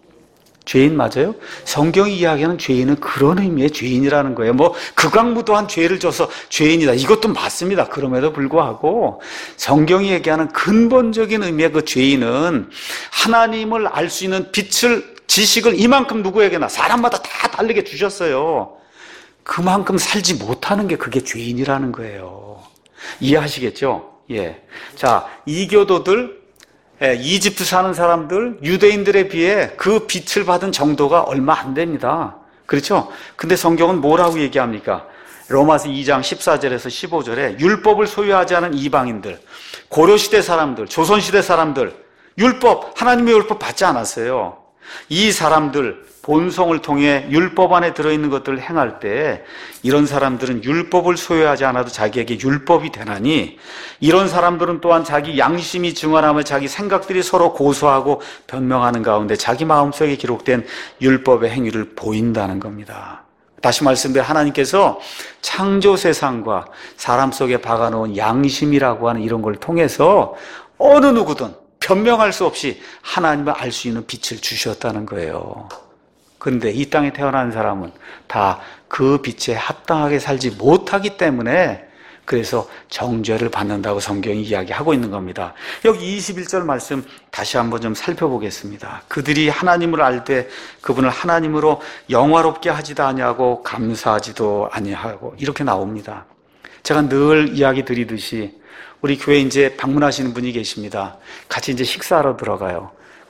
죄인 맞아요? 성경이 이야기하는 죄인은 그런 의미의 죄인이라는 거예요. 극악무도한 죄를 져서 죄인이다. 이것도 맞습니다. 그럼에도 불구하고 성경이 얘기하는 근본적인 의미의 그 죄인은 하나님을 알 수 있는 빛을, 지식을 이만큼 누구에게나 사람마다 다 다르게 주셨어요. 그만큼 살지 못하는 게 그게 죄인이라는 거예요. 이해하시겠죠? 예. 자, 이교도들, 이집트 사는 사람들, 유대인들에 비해 그 빛을 받은 정도가 얼마 안 됩니다. 그렇죠? 근데 성경은 뭐라고 얘기합니까? 로마서 2장 14절에서 15절에 율법을 소유하지 않은 이방인들, 고려시대 사람들, 조선시대 사람들, 하나님의 율법 받지 않았어요. 이 사람들, 본성을 통해 율법 안에 들어있는 것들을 행할 때 이런 사람들은 율법을 소유하지 않아도 자기에게 율법이 되나니 이런 사람들은 또한 자기 양심이 증언하며 자기 생각들이 서로 고소하고 변명하는 가운데 자기 마음속에 기록된 율법의 행위를 보인다는 겁니다. 다시 말씀드려 하나님께서 창조 세상과 사람 속에 박아놓은 양심이라고 하는 이런 걸 통해서 어느 누구든 변명할 수 없이 하나님을 알 수 있는 빛을 주셨다는 거예요. 그런데 이 땅에 태어난 사람은 다 그 빛에 합당하게 살지 못하기 때문에 그래서 정죄를 받는다고 성경이 이야기하고 있는 겁니다. 여기 21절 말씀 다시 한번 좀 살펴보겠습니다. 그들이 하나님을 알 때 그분을 하나님으로 영화롭게 하지도 아니하고 감사하지도 아니하고 이렇게 나옵니다. 제가 늘 이야기 드리듯이 우리 교회 이제 방문하시는 분이 계십니다. 같이 이제 식사하러 들어가요.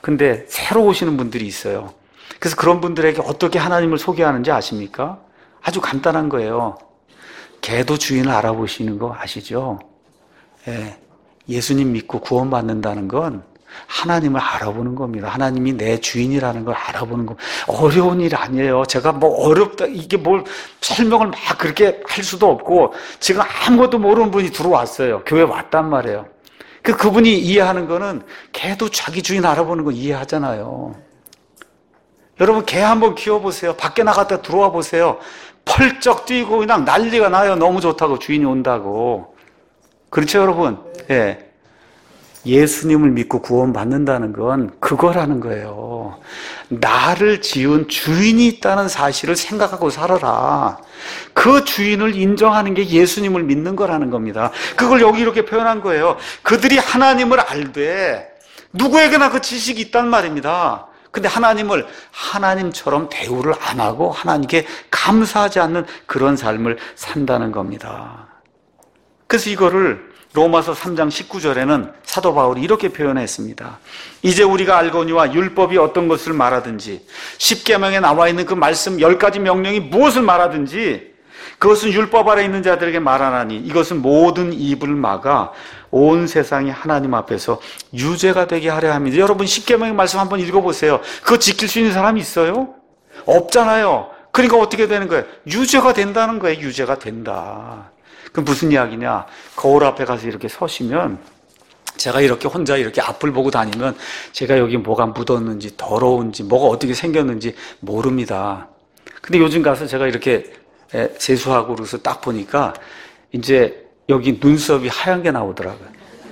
근데 새로 오시는 분들이 있어요. 그래서 그런 분들에게 어떻게 하나님을 소개하는지 아십니까? 아주 간단한 거예요. 개도 주인을 알아보시는 거 아시죠? 예, 예수님 믿고 구원받는다는 건 하나님을 알아보는 겁니다. 하나님이 내 주인이라는 걸 알아보는 거. 어려운 일 아니에요. 제가 뭐 어렵다, 이게 뭘 설명을 막 그렇게 할 수도 없고, 지금 아무것도 모르는 분이 들어왔어요. 교회 왔단 말이에요. 그분이 이해하는 거는 개도 자기 주인 알아보는 거 이해하잖아요. 여러분, 개 한번 키워보세요. 밖에 나갔다 들어와 보세요. 펄쩍 뛰고 그냥 난리가 나요. 너무 좋다고, 주인이 온다고. 그렇죠, 여러분? 예. 예수님을 믿고 구원받는다는 건 그거라는 거예요. 나를 지은 주인이 있다는 사실을 생각하고 살아라. 그 주인을 인정하는 게 예수님을 믿는 거라는 겁니다. 그걸 여기 이렇게 표현한 거예요. 그들이 하나님을 알되 누구에게나 그 지식이 있단 말입니다. 근데 하나님을 하나님처럼 대우를 안 하고 하나님께 감사하지 않는 그런 삶을 산다는 겁니다. 그래서 이거를 로마서 3장 19절에는 사도 바울이 이렇게 표현했습니다. 이제 우리가 알거니와 율법이 어떤 것을 말하든지 십계명에 나와 있는 그 말씀 10가지 명령이 무엇을 말하든지 그것은 율법 아래 있는 자들에게 말하나니 이것은 모든 입을 막아 온 세상이 하나님 앞에서 유죄가 되게 하려 합니다. 여러분, 십계명의 말씀 한번 읽어보세요. 그거 지킬 수 있는 사람이 있어요? 없잖아요. 그러니까 어떻게 되는 거예요? 유죄가 된다는 거예요. 유죄가 된다. 그럼 무슨 이야기냐? 거울 앞에 가서 이렇게 서시면 제가 이렇게 혼자 이렇게 앞을 보고 다니면 제가 여기 뭐가 묻었는지 더러운지 뭐가 어떻게 생겼는지 모릅니다. 근데 요즘 가서 제가 이렇게 세수하고 그래서 딱 보니까 이제 여기 눈썹이 하얀 게 나오더라고요.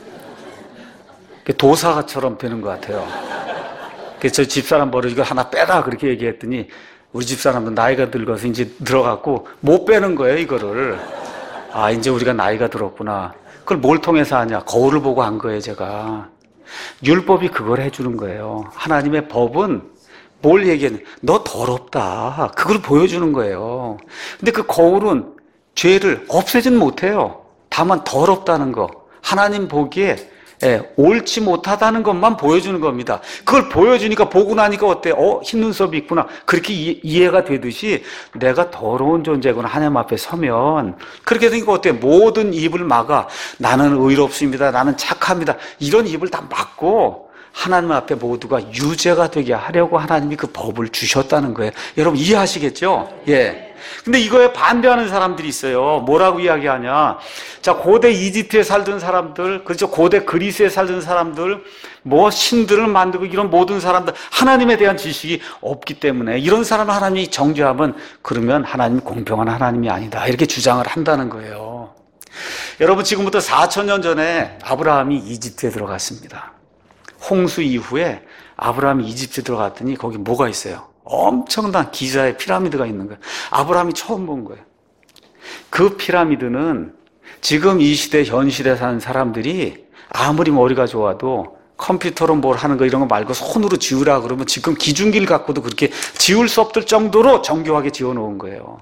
도사처럼 되는 것 같아요. 그래서 저 집사람 버릇 이거 하나 빼라 그렇게 얘기했더니 우리 집사람도 나이가 들어서 이제 들어갔고 못 빼는 거예요, 이거를. 아, 이제 우리가 나이가 들었구나. 그걸 뭘 통해서 하냐? 거울을 보고 한 거예요, 제가. 율법이 그걸 해주는 거예요. 하나님의 법은 뭘 얘기하냐? 너 더럽다. 그걸 보여주는 거예요. 근데 그 거울은 죄를 없애진 못해요. 다만 더럽다는 거. 하나님 보기에 옳지 못하다는 것만 보여주는 겁니다. 그걸 보여주니까 보고 나니까 어때요? 흰 눈썹이 있구나. 그렇게 이해가 되듯이 내가 더러운 존재구나. 하나님 앞에 서면 그렇게 되니까 어때요? 모든 입을 막아. 나는 의롭습니다. 나는 착합니다. 이런 입을 다 막고 하나님 앞에 모두가 유죄가 되게 하려고 하나님이 그 법을 주셨다는 거예요. 여러분 이해하시겠죠? 예. 근데 이거에 반대하는 사람들이 있어요. 뭐라고 이야기하냐? 자, 고대 이집트에 살던 사람들, 그렇죠? 고대 그리스에 살던 사람들, 뭐 신들을 만들고 이런 모든 사람들, 하나님에 대한 지식이 없기 때문에 이런 사람을 하나님이 정죄하면 그러면 하나님이 공평한 하나님이 아니다. 이렇게 주장을 한다는 거예요. 여러분, 지금부터 4,000년 전에 아브라함이 이집트에 들어갔습니다. 홍수 이후에 아브라함이 이집트에 들어갔더니 거기 뭐가 있어요? 엄청난 기자의 피라미드가 있는 거예요. 아브라함이 처음 본 거예요. 그 피라미드는 지금 이 시대, 현 시대에 사는 사람들이 아무리 머리가 좋아도 컴퓨터로 뭘 하는 거 이런 거 말고 손으로 지으라 그러면 지금 기중기를 갖고도 그렇게 지울 수 없을 정도로 정교하게 지어놓은 거예요.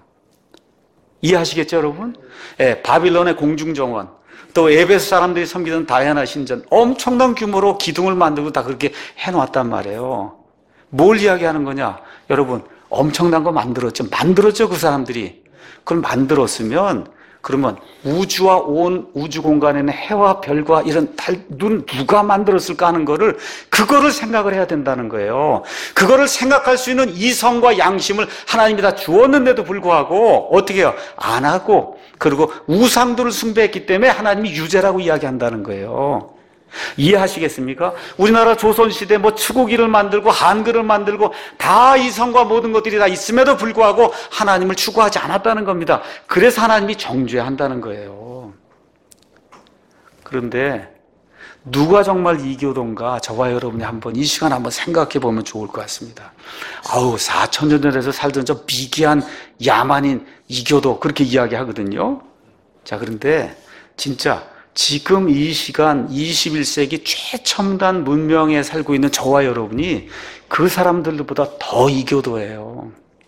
이해하시겠죠, 여러분? 예, 바빌론의 공중정원, 또 에베소 사람들이 섬기던 다이아나 신전, 엄청난 규모로 기둥을 만들고 다 그렇게 해놨단 말이에요. 뭘 이야기하는 거냐? 여러분, 엄청난 거 만들었죠, 그 사람들이. 그걸 만들었으면, 그러면 우주와 온 우주 공간에는 해와 별과 이런 눈 누가 만들었을까 하는 거를, 그거를 생각을 해야 된다는 거예요. 그거를 생각할 수 있는 이성과 양심을 하나님이 다 주었는데도 불구하고, 어떻게 해요? 안 하고, 그리고 우상들을 숭배했기 때문에 하나님이 유죄라고 이야기한다는 거예요. 이해하시겠습니까? 우리나라 조선시대 뭐 추구기를 만들고 한글을 만들고 다 이성과 모든 것들이 다 있음에도 불구하고 하나님을 추구하지 않았다는 겁니다. 그래서 하나님이 정죄한다는 거예요. 그런데 누가 정말 이교도인가 저와 여러분이 한번 이 시간 한번 생각해 보면 좋을 것 같습니다. 4,000년 전에서 살던 저 미개한 야만인 이교도 그렇게 이야기하거든요. 자, 그런데 진짜 지금 이 시간 21세기 최첨단 문명에 살고 있는 저와 여러분이 그 사람들보다 더 이교도예요.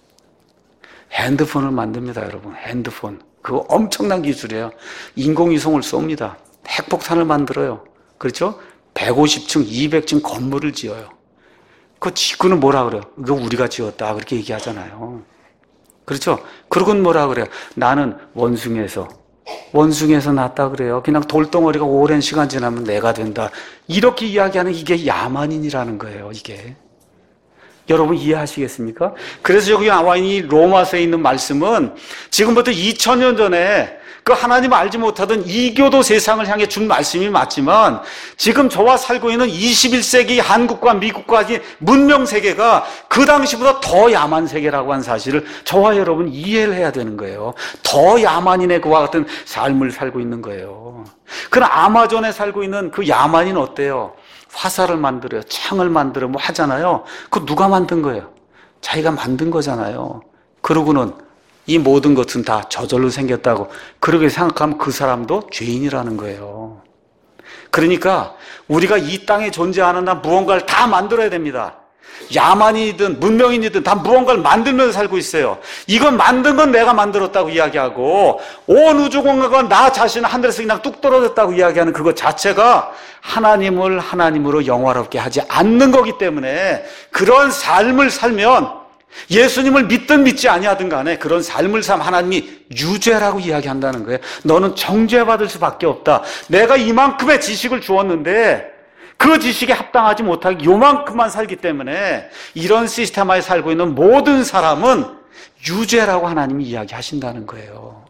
핸드폰을 만듭니다, 여러분. 핸드폰. 그거 엄청난 기술이에요. 인공위성을 쏩니다. 핵폭탄을 만들어요. 그렇죠? 150층, 200층 건물을 지어요. 그는 뭐라 그래요? 이거 우리가 지었다. 그렇게 얘기하잖아요. 그렇죠? 그러고는 뭐라 그래요? 나는 원숭이에서 났다 그래요. 그냥 돌덩어리가 오랜 시간 지나면 내가 된다. 이렇게 이야기하는 이게 야만인이라는 거예요, 이게. 여러분 이해하시겠습니까? 그래서 여기 나와 있는 이 로마서에 있는 말씀은 지금부터 2000년 전에 그 하나님 알지 못하던 이교도 세상을 향해 준 말씀이 맞지만 지금 저와 살고 있는 21세기 한국과 미국과 문명 세계가 그 당시보다 더 야만 세계라고 한 사실을 저와 여러분 이해를 해야 되는 거예요. 더 야만인의 그와 같은 삶을 살고 있는 거예요. 그러나 아마존에 살고 있는 그 야만인 어때요? 화살을 만들어요. 창을 만들어 뭐 하잖아요. 그거 누가 만든 거예요? 자기가 만든 거잖아요. 그러고는 이 모든 것은 다 저절로 생겼다고 그렇게 생각하면 그 사람도 죄인이라는 거예요. 그러니까 우리가 이 땅에 존재하는 한 무언가를 다 만들어야 됩니다. 야만이든 문명인이든 다 무언가를 만들면서 살고 있어요. 이건 만든 건 내가 만들었다고 이야기하고 온 우주공간과 나 자신은 하늘에서 그냥 뚝 떨어졌다고 이야기하는 그것 자체가 하나님을 하나님으로 영화롭게 하지 않는 거기 때문에 그런 삶을 살면 예수님을 믿든 믿지 아니하든 간에 그런 삶을 살면 하나님이 유죄라고 이야기한다는 거예요. 너는 정죄받을 수밖에 없다. 내가 이만큼의 지식을 주었는데 그 지식에 합당하지 못하게 요만큼만 살기 때문에 이런 시스템 하에 살고 있는 모든 사람은 유죄라고 하나님이 이야기하신다는 거예요.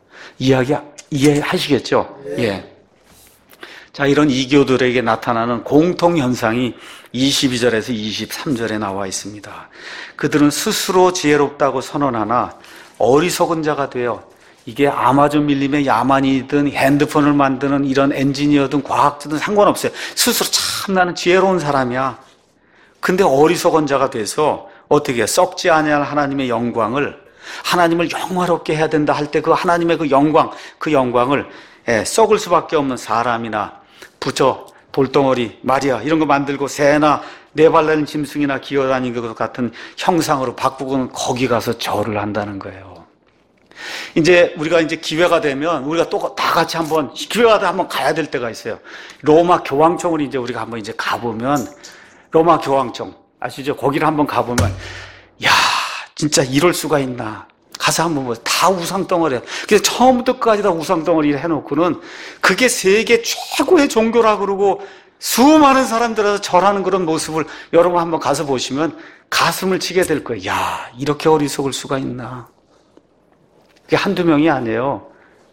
이해하시겠죠? 예. 자, 이런 이교들에게 나타나는 공통 현상이 22절에서 23절에 나와 있습니다. 그들은 스스로 지혜롭다고 선언하나 어리석은 자가 되어 이게 아마존 밀림의 야만이든 핸드폰을 만드는 이런 엔지니어든 과학자든 상관없어요. 스스로 참 나는 지혜로운 사람이야. 근데 어리석은 자가 돼서 어떻게 해요? 썩지 아니할 하나님의 영광을 하나님을 영화롭게 해야 된다 할 때 그 하나님의 그 영광을 썩을 수밖에 없는 사람이나 부처, 돌덩어리, 말이야 이런 거 만들고 새나 네발 달린 짐승이나 기어다니는 것 같은 형상으로 바꾸고는 거기 가서 절을 한다는 거예요. 이제 우리가 기회가 되면 우리가 또 다 같이 기회가 되면 한번 가야 될 때가 있어요. 로마 교황청을 이제 우리가 한번 가보면 로마 교황청 아시죠? 거기를 한번 가보면 야 진짜 이럴 수가 있나? 가서 한번 다 우상덩어리야. 그래서 처음부터 끝까지 다 우상덩어리를 해놓고는 그게 세계 최고의 종교라 그러고 수많은 사람들에서 절하는 그런 모습을 여러분 한번 가서 보시면 가슴을 치게 될 거예요. 야 이렇게 어리석을 수가 있나? 그게 한두 명이 아니에요.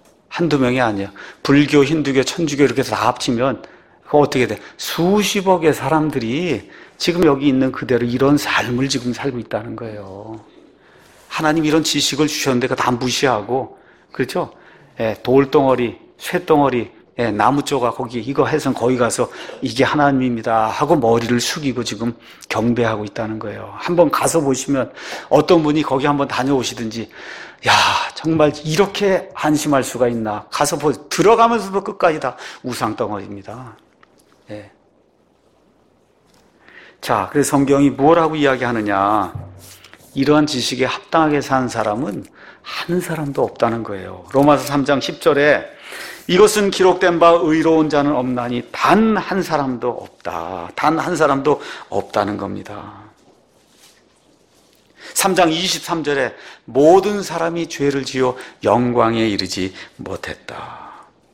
불교, 힌두교, 천주교 이렇게 해서 다 합치면 그거 어떻게 돼? 수십억의 사람들이 지금 여기 있는 그대로 이런 삶을 지금 살고 있다는 거예요. 하나님 이런 지식을 주셨는데 그거 다 무시하고 그렇죠? 돌덩어리, 쇠덩어리, 나무 조각 거기 이거 해서 거기 가서 이게 하나님입니다 하고 머리를 숙이고 지금 경배하고 있다는 거예요. 한번 가서 보시면 어떤 분이 거기 한번 다녀오시든지 야 정말 이렇게 안심할 수가 있나 가서 들어가면서도 끝까지 다 우상덩어리입니다. 자, 그래서 성경이 뭐라고 이야기하느냐? 이러한 지식에 합당하게 사는 사람은 한 사람도 없다는 거예요. 로마서 3장 10절에 이것은 기록된 바 의로운 자는 없나니 단 한 사람도 없다. 단 한 사람도 없다는 겁니다. 3장 23절에 모든 사람이 죄를 지어 영광에 이르지 못했다.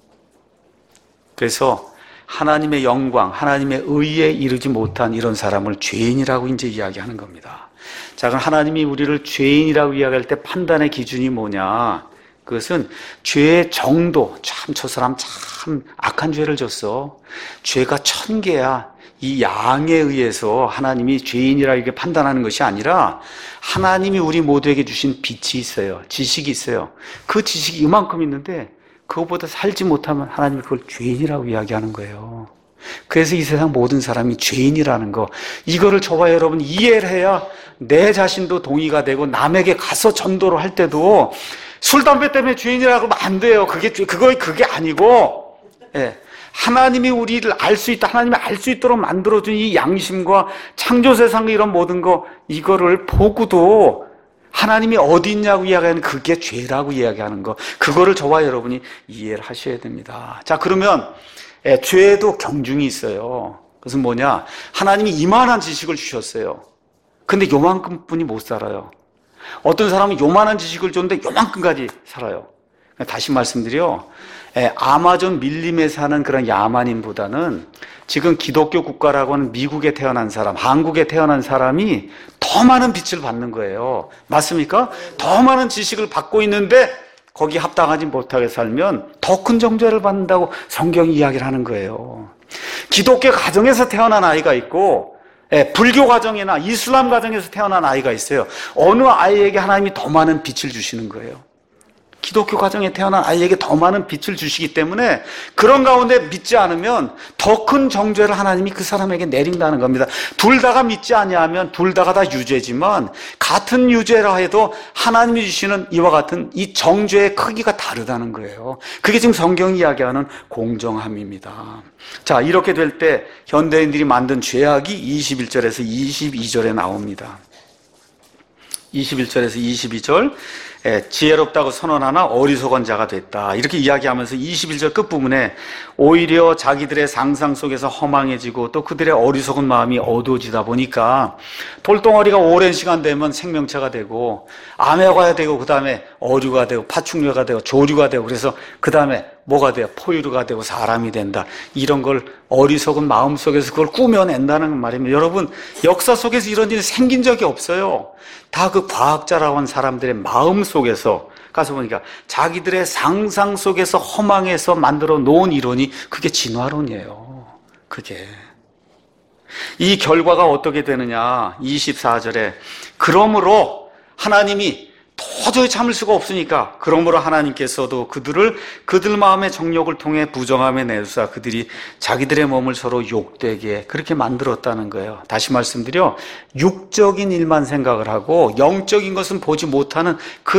그래서 하나님의 영광, 하나님의 의에 이르지 못한 이런 사람을 죄인이라고 이제 이야기하는 겁니다. 자, 그럼 하나님이 우리를 죄인이라고 이야기할 때 판단의 기준이 뭐냐? 그것은 죄의 정도. 참, 저 사람 참 악한 죄를 졌어. 죄가 1000개야. 이 양에 의해서 하나님이 죄인이라 이렇게 판단하는 것이 아니라 하나님이 우리 모두에게 주신 빛이 있어요. 지식이 있어요. 그 지식이 이만큼 있는데 그것보다 살지 못하면 하나님이 그걸 죄인이라고 이야기하는 거예요. 그래서 이 세상 모든 사람이 죄인이라는 거, 이거를 저와 여러분 이해를 해야 내 자신도 동의가 되고 남에게 가서 전도를 할 때도 술, 담배 때문에 죄인이라고 하면 안 돼요. 그게 아니고, 하나님이 우리를 알 수 있다, 하나님이 알 수 있도록 만들어준 이 양심과 창조 세상의 이런 모든 거, 이거를 보고도 하나님이 어디 있냐고 이야기하는 그게 죄라고 이야기하는 거, 그거를 저와 여러분이 이해를 하셔야 됩니다. 자, 그러면 죄에도 경중이 있어요. 그것은 뭐냐? 하나님이 이만한 지식을 주셨어요. 근데 요만큼뿐이 못 살아요. 어떤 사람은 요만한 지식을 줬는데 요만큼까지 살아요. 다시 말씀드려, 아마존 밀림에 사는 그런 야만인보다는 지금 기독교 국가라고 하는 미국에 태어난 사람, 한국에 태어난 사람이 더 많은 빛을 받는 거예요. 맞습니까? 더 많은 지식을 받고 있는데 거기 합당하지 못하게 살면 더 큰 정죄를 받는다고 성경이 이야기를 하는 거예요. 기독교 가정에서 태어난 아이가 있고 불교 가정이나 이슬람 가정에서 태어난 아이가 있어요. 어느 아이에게 하나님이 더 많은 빛을 주시는 거예요. 기독교 가정에 태어난 아이에게 더 많은 빛을 주시기 때문에 그런 가운데 믿지 않으면 더 큰 정죄를 하나님이 그 사람에게 내린다는 겁니다. 둘 다가 믿지 아니하면 둘 다가 다 유죄지만 같은 유죄라 해도 하나님이 주시는 이와 같은 이 정죄의 크기가 다르다는 거예요. 그게 지금 성경이 이야기하는 공정함입니다. 자, 이렇게 될 때 현대인들이 만든 죄악이 21절에서 22절에 나옵니다. 21절에서 22절, 지혜롭다고 선언하나 어리석은 자가 됐다. 이렇게 이야기하면서 21절 끝부분에 오히려 자기들의 상상 속에서 허망해지고 또 그들의 어리석은 마음이 어두워지다 보니까 돌덩어리가 오랜 시간 되면 생명체가 되고 암해가 되고 그 다음에 어류가 되고 파충류가 되고 조류가 되고 그래서 그 다음에 뭐가 돼요? 포유류가 되고 사람이 된다. 이런 걸 어리석은 마음 속에서 그걸 꾸며낸다는 말입니다. 여러분, 역사 속에서 이런 일이 생긴 적이 없어요. 다 그 과학자라고 하는 사람들의 마음 속에서 가서 보니까 자기들의 상상 속에서 허망해서 만들어 놓은 이론이 그게 진화론이에요. 그게. 이 결과가 어떻게 되느냐? 24절에 그러므로 하나님이 도저히 참을 수가 없으니까 그러므로 하나님께서도 그들 마음의 정욕을 통해 부정함에 내두사 그들이 자기들의 몸을 서로 욕되게 그렇게 만들었다는 거예요. 다시 말씀드려 육적인 일만 생각을 하고 영적인 것은 보지 못하는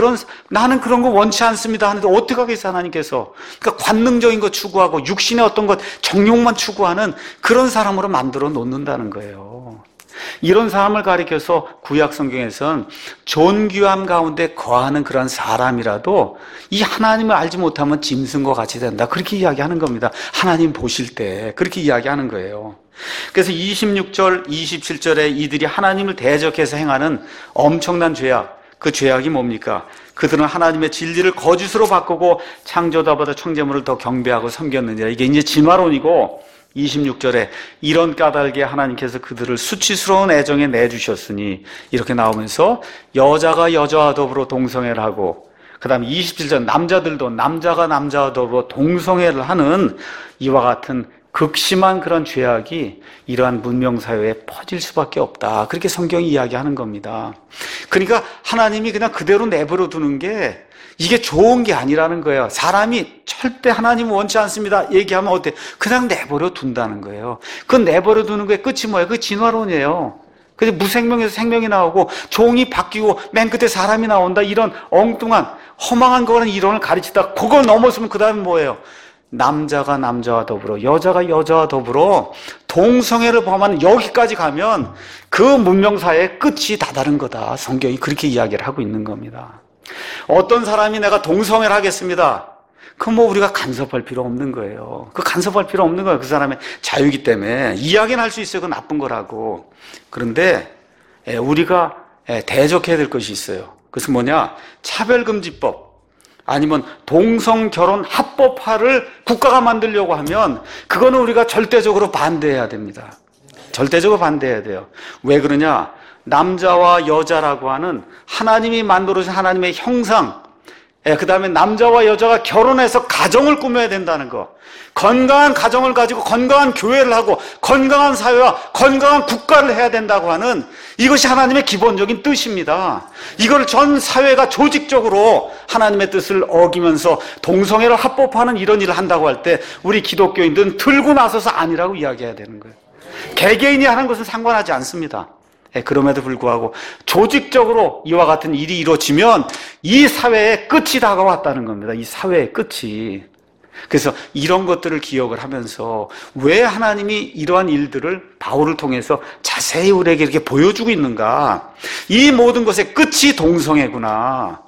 나는 그런 거 원치 않습니다 하는데 어떻게 하겠어 하나님께서. 그러니까 관능적인 것 추구하고 육신의 어떤 것 정욕만 추구하는 그런 사람으로 만들어 놓는다는 거예요. 이런 사람을 가리켜서 구약 성경에서는 존귀함 가운데 거하는 그런 사람이라도 이 하나님을 알지 못하면 짐승과 같이 된다. 그렇게 이야기하는 겁니다. 하나님 보실 때 그렇게 이야기하는 거예요. 그래서 26절, 27절에 이들이 하나님을 대적해서 행하는 엄청난 죄악, 그 죄악이 뭡니까? 그들은 하나님의 진리를 거짓으로 바꾸고 창조자보다 창조물을 더 경배하고 섬겼느니라. 이게 이제 진화론이고 26절에 이런 까닭에 하나님께서 그들을 수치스러운 애정에 내주셨으니 이렇게 나오면서 여자가 여자와 더불어 동성애를 하고 그 다음에 27절 남자들도 남자가 남자와 더불어 동성애를 하는 이와 같은 극심한 그런 죄악이 이러한 문명사회에 퍼질 수밖에 없다. 그렇게 성경이 이야기하는 겁니다. 그러니까 하나님이 그냥 그대로 내버려 두는 게 이게 좋은 게 아니라는 거예요. 사람이 절대 하나님은 원치 않습니다 얘기하면 어때? 그냥 내버려 둔다는 거예요. 그 내버려 두는 거의 끝이 뭐예요? 그 진화론이에요. 그래서 무생명에서 생명이 나오고 종이 바뀌고 맨 끝에 사람이 나온다. 이런 엉뚱한 허망한 거라는 이론을 가르치다 그걸 넘어서면 그 다음에 뭐예요? 남자가 남자와 더불어 여자가 여자와 더불어 동성애를 범하는 여기까지 가면 그 문명사회의 끝이 다다른 거다. 성경이 그렇게 이야기를 하고 있는 겁니다. 어떤 사람이 내가 동성애를 하겠습니다. 그럼 뭐 우리가 간섭할 필요 없는 거예요. 그 간섭할 필요 없는 거예요. 그 사람의 자유이기 때문에 이야기는 할 수 있어요. 그건 나쁜 거라고. 그런데 우리가 대적해야 될 것이 있어요. 그것은 뭐냐? 차별금지법 아니면 동성결혼 합법화를 국가가 만들려고 하면 그거는 우리가 절대적으로 반대해야 됩니다. 절대적으로 반대해야 돼요. 왜 그러냐? 남자와 여자라고 하는 하나님이 만들어주신 하나님의 형상, 그 다음에 남자와 여자가 결혼해서 가정을 꾸며야 된다는 거, 건강한 가정을 가지고 건강한 교회를 하고 건강한 사회와 건강한 국가를 해야 된다고 하는 이것이 하나님의 기본적인 뜻입니다. 이걸 전 사회가 조직적으로 하나님의 뜻을 어기면서 동성애를 합법화하는 이런 일을 한다고 할 때 우리 기독교인들은 들고 나서서 아니라고 이야기해야 되는 거예요. 개개인이 하는 것은 상관하지 않습니다. 그럼에도 불구하고 조직적으로 이와 같은 일이 이루어지면 이 사회의 끝이 다가왔다는 겁니다. 이 사회의 끝이. 그래서 이런 것들을 기억을 하면서 왜 하나님이 이러한 일들을 바울을 통해서 자세히 우리에게 이렇게 보여주고 있는가? 이 모든 것의 끝이 동성애구나.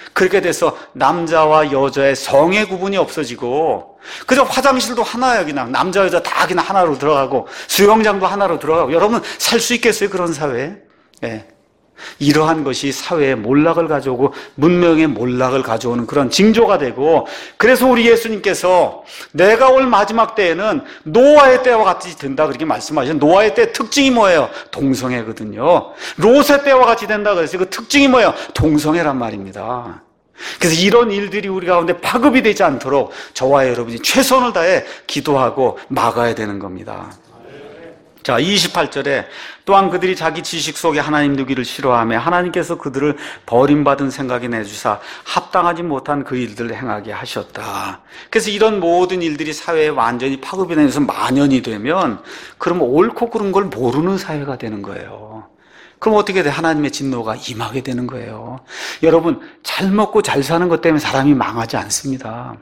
그렇게 돼서 남자와 여자의 성의 구분이 없어지고 그저 화장실도 하나야. 그냥 남자 여자 다 그냥 하나로 들어가고 수영장도 하나로 들어가고. 여러분 살 수 있겠어요 그런 사회에? 예. 이러한 것이 사회의 몰락을 가져오고 문명의 몰락을 가져오는 그런 징조가 되고, 그래서 우리 예수님께서 내가 올 마지막 때에는 노아의 때와 같이 된다 그렇게 말씀하셨어요. 노아의 때 특징이 뭐예요? 동성애거든요. 롯의 때와 같이 된다 그래서 그 특징이 뭐예요? 동성애란 말입니다. 그래서 이런 일들이 우리 가운데 파급이 되지 않도록 저와 여러분이 최선을 다해 기도하고 막아야 되는 겁니다. 자, 28절에 또한 그들이 자기 지식 속에 하나님 두기를 싫어하며 하나님께서 그들을 버림받은 생각이 내주사 합당하지 못한 그 일들을 행하게 하셨다. 그래서 이런 모든 일들이 사회에 완전히 파급이 되면서 만연이 되면 그러면 옳고 그른 걸 모르는 사회가 되는 거예요. 그럼 어떻게 돼? 하나님의 진노가 임하게 되는 거예요. 여러분, 잘 먹고 잘 사는 것 때문에 사람이 망하지 않습니다.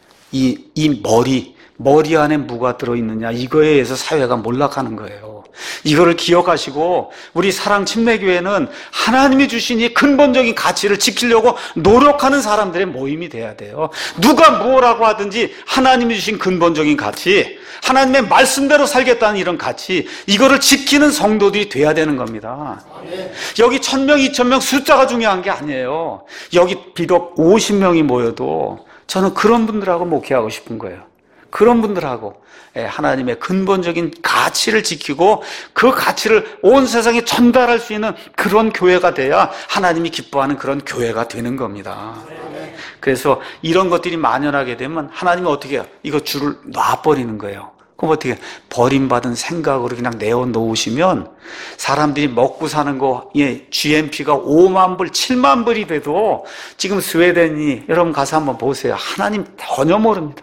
이 머리 안에 뭐가 들어있느냐, 이거에 의해서 사회가 몰락하는 거예요. 이거를 기억하시고 우리 사랑침례교회는 하나님이 주신 이 근본적인 가치를 지키려고 노력하는 사람들의 모임이 돼야 돼요. 누가 뭐라고 하든지 하나님이 주신 근본적인 가치, 하나님의 말씀대로 살겠다는 이런 가치, 이거를 지키는 성도들이 돼야 되는 겁니다. 여기 1000명, 2000명 숫자가 중요한 게 아니에요. 여기 비록 50명이 모여도 저는 그런 분들하고 목회하고 싶은 거예요. 그런 분들하고 하나님의 근본적인 가치를 지키고 그 가치를 온 세상에 전달할 수 있는 그런 교회가 돼야 하나님이 기뻐하는 그런 교회가 되는 겁니다. 그래서 이런 것들이 만연하게 되면 하나님이 어떻게 해요? 이거 줄을 놔버리는 거예요. 그럼 어떻게 해요? 버림받은 생각으로 그냥 내어놓으시면 사람들이 먹고 사는 거, GNP가 5만 불, 7만 불이 돼도 지금 스웨덴이, 여러분 가서 한번 보세요. 하나님 전혀 모릅니다.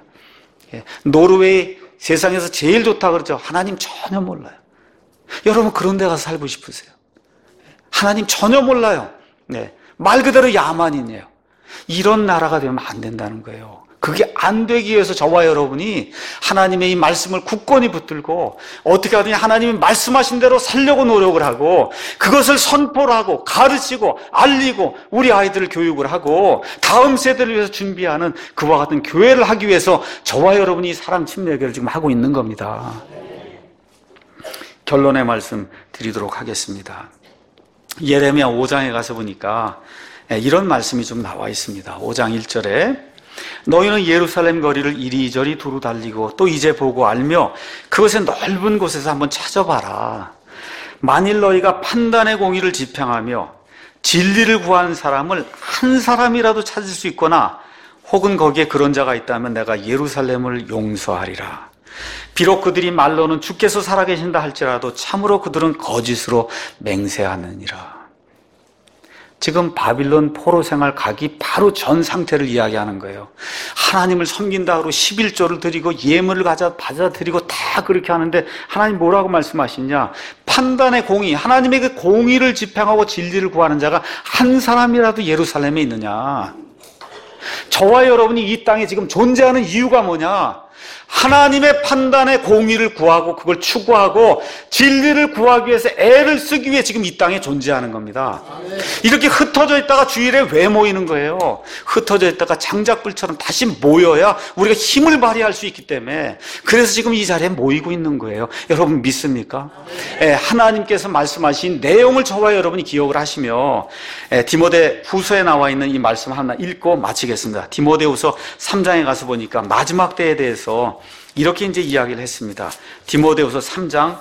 노르웨이 세상에서 제일 좋다 그러죠. 하나님 전혀 몰라요. 여러분 그런 데 가서 살고 싶으세요? 하나님 전혀 몰라요. 말 그대로 야만인이에요. 이런 나라가 되면 안 된다는 거예요. 그게 안 되기 위해서 저와 여러분이 하나님의 이 말씀을 굳건히 붙들고 어떻게 하든지 하나님이 말씀하신 대로 살려고 노력을 하고 그것을 선포를 하고 가르치고 알리고 우리 아이들을 교육을 하고 다음 세대를 위해서 준비하는 그와 같은 교회를 하기 위해서 저와 여러분이 사랑침례교회를 지금 하고 있는 겁니다. 결론의 말씀 드리도록 하겠습니다. 예레미야 5장에 가서 보니까 이런 말씀이 좀 나와 있습니다. 5장 1절에 너희는 예루살렘 거리를 이리저리 두루 달리고 또 이제 보고 알며 그것의 넓은 곳에서 한번 찾아봐라. 만일 너희가 판단의 공의를 지평하며 진리를 구하는 사람을 한 사람이라도 찾을 수 있거나 혹은 거기에 그런 자가 있다면 내가 예루살렘을 용서하리라. 비록 그들이 말로는 주께서 살아계신다 할지라도 참으로 그들은 거짓으로 맹세하느니라. 지금 바빌론 포로 생활 가기 바로 전 상태를 이야기하는 거예요. 하나님을 섬긴다고 11조를 드리고 예물을 받아들이고 다 그렇게 하는데 하나님 뭐라고 말씀하시냐? 판단의 공의, 하나님의 그 공의를 집행하고 진리를 구하는 자가 한 사람이라도 예루살렘에 있느냐? 저와 여러분이 이 땅에 지금 존재하는 이유가 뭐냐? 하나님의 판단의 공의를 구하고 그걸 추구하고 진리를 구하기 위해서 애를 쓰기 위해 지금 이 땅에 존재하는 겁니다. 이렇게 흩어져 있다가 주일에 왜 모이는 거예요? 흩어져 있다가 장작불처럼 다시 모여야 우리가 힘을 발휘할 수 있기 때문에 그래서 지금 이 자리에 모이고 있는 거예요. 여러분 믿습니까? 하나님께서 말씀하신 내용을 저와 여러분이 기억을 하시며 디모데 후서에 나와 있는 이 말씀 하나 읽고 마치겠습니다. 디모데후서 3장에 가서 보니까 마지막 때에 대해서 이렇게 이제 이야기를 했습니다. 디모데후서 3장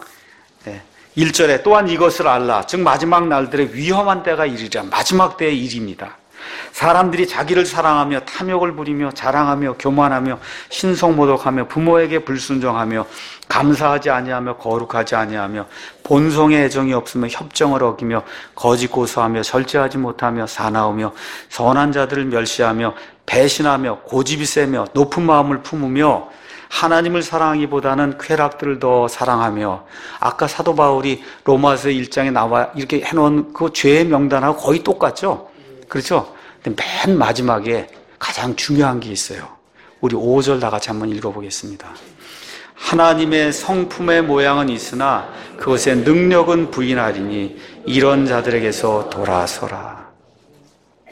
1절에 또한 이것을 알라. 즉 마지막 날들의 위험한 때가 이르리라. 마지막 때의 일입니다. 사람들이 자기를 사랑하며 탐욕을 부리며 자랑하며 교만하며 신성모독하며 부모에게 불순종하며 감사하지 아니하며 거룩하지 아니하며 본성의 애정이 없으며 협정을 어기며 거짓 고소하며 절제하지 못하며 사나우며 선한 자들을 멸시하며 배신하며 고집이 세며 높은 마음을 품으며 하나님을 사랑하기보다는 쾌락들을 더 사랑하며, 아까 사도 바울이 로마서 1장에 나와 이렇게 해놓은 그 죄의 명단하고 거의 똑같죠? 그렇죠? 근데 맨 마지막에 가장 중요한 게 있어요. 우리 5절 다 같이 한번 읽어보겠습니다. 하나님의 성품의 모양은 있으나 그것의 능력은 부인하리니 이런 자들에게서 돌아서라.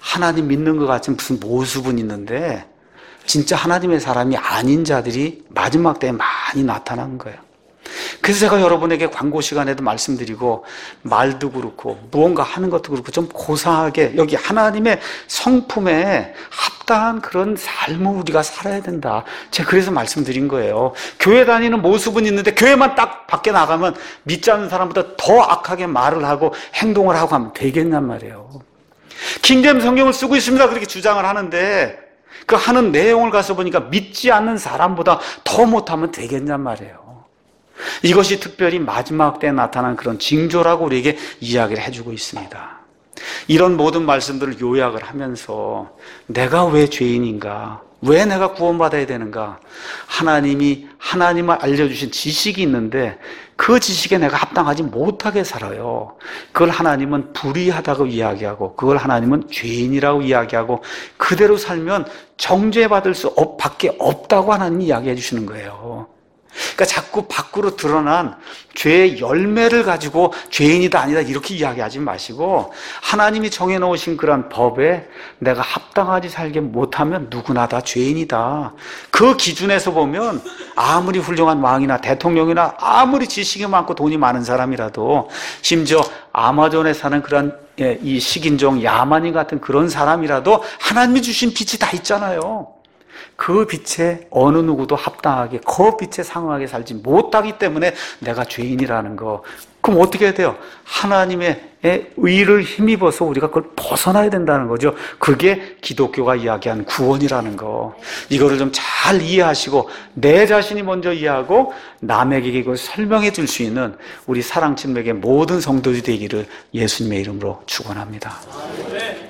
하나님 믿는 것 같은 무슨 모습은 있는데 진짜 하나님의 사람이 아닌 자들이 마지막 때에 많이 나타나는 거예요. 그래서 제가 여러분에게 광고 시간에도 말씀드리고 말도 그렇고 무언가 하는 것도 그렇고 좀 고상하게 여기 하나님의 성품에 합당한 그런 삶을 우리가 살아야 된다. 제가 그래서 말씀드린 거예요. 교회 다니는 모습은 있는데 교회만 딱 밖에 나가면 믿지 않는 사람보다 더 악하게 말을 하고 행동을 하고 하면 되겠냔 말이에요. 킹제임 성경을 쓰고 있습니다. 그렇게 주장을 하는데 그 하는 내용을 가서 보니까 믿지 않는 사람보다 더 못하면 되겠냔 말이에요. 이것이 특별히 마지막 때에 나타난 그런 징조라고 우리에게 이야기를 해주고 있습니다. 이런 모든 말씀들을 요약을 하면서 내가 왜 죄인인가? 왜 내가 구원받아야 되는가? 하나님을 알려주신 지식이 있는데 그 지식에 내가 합당하지 못하게 살아요. 그걸 하나님은 불의하다고 이야기하고 그걸 하나님은 죄인이라고 이야기하고 그대로 살면 정죄받을 수 밖에 없다고 하나님이 이야기해 주시는 거예요. 그러니까 자꾸 밖으로 드러난 죄의 열매를 가지고 죄인이다 아니다 이렇게 이야기하지 마시고 하나님이 정해놓으신 그런 법에 내가 합당하지 살게 못하면 누구나 다 죄인이다. 그 기준에서 보면 아무리 훌륭한 왕이나 대통령이나 아무리 지식이 많고 돈이 많은 사람이라도 심지어 아마존에 사는 그런 이 식인종 야만인 같은 그런 사람이라도 하나님이 주신 빛이 다 있잖아요. 그 빛에 어느 누구도 합당하게 그 빛에 상응하게 살지 못하기 때문에 내가 죄인이라는 거. 그럼 어떻게 해야 돼요? 하나님의 의를 힘입어서 우리가 그걸 벗어나야 된다는 거죠. 그게 기독교가 이야기하는 구원이라는 거. 이거를 좀 잘 이해하시고 내 자신이 먼저 이해하고 남에게 이걸 설명해 줄 수 있는 우리 사랑친맥의 모든 성도들이 되기를 예수님의 이름으로 축원합니다.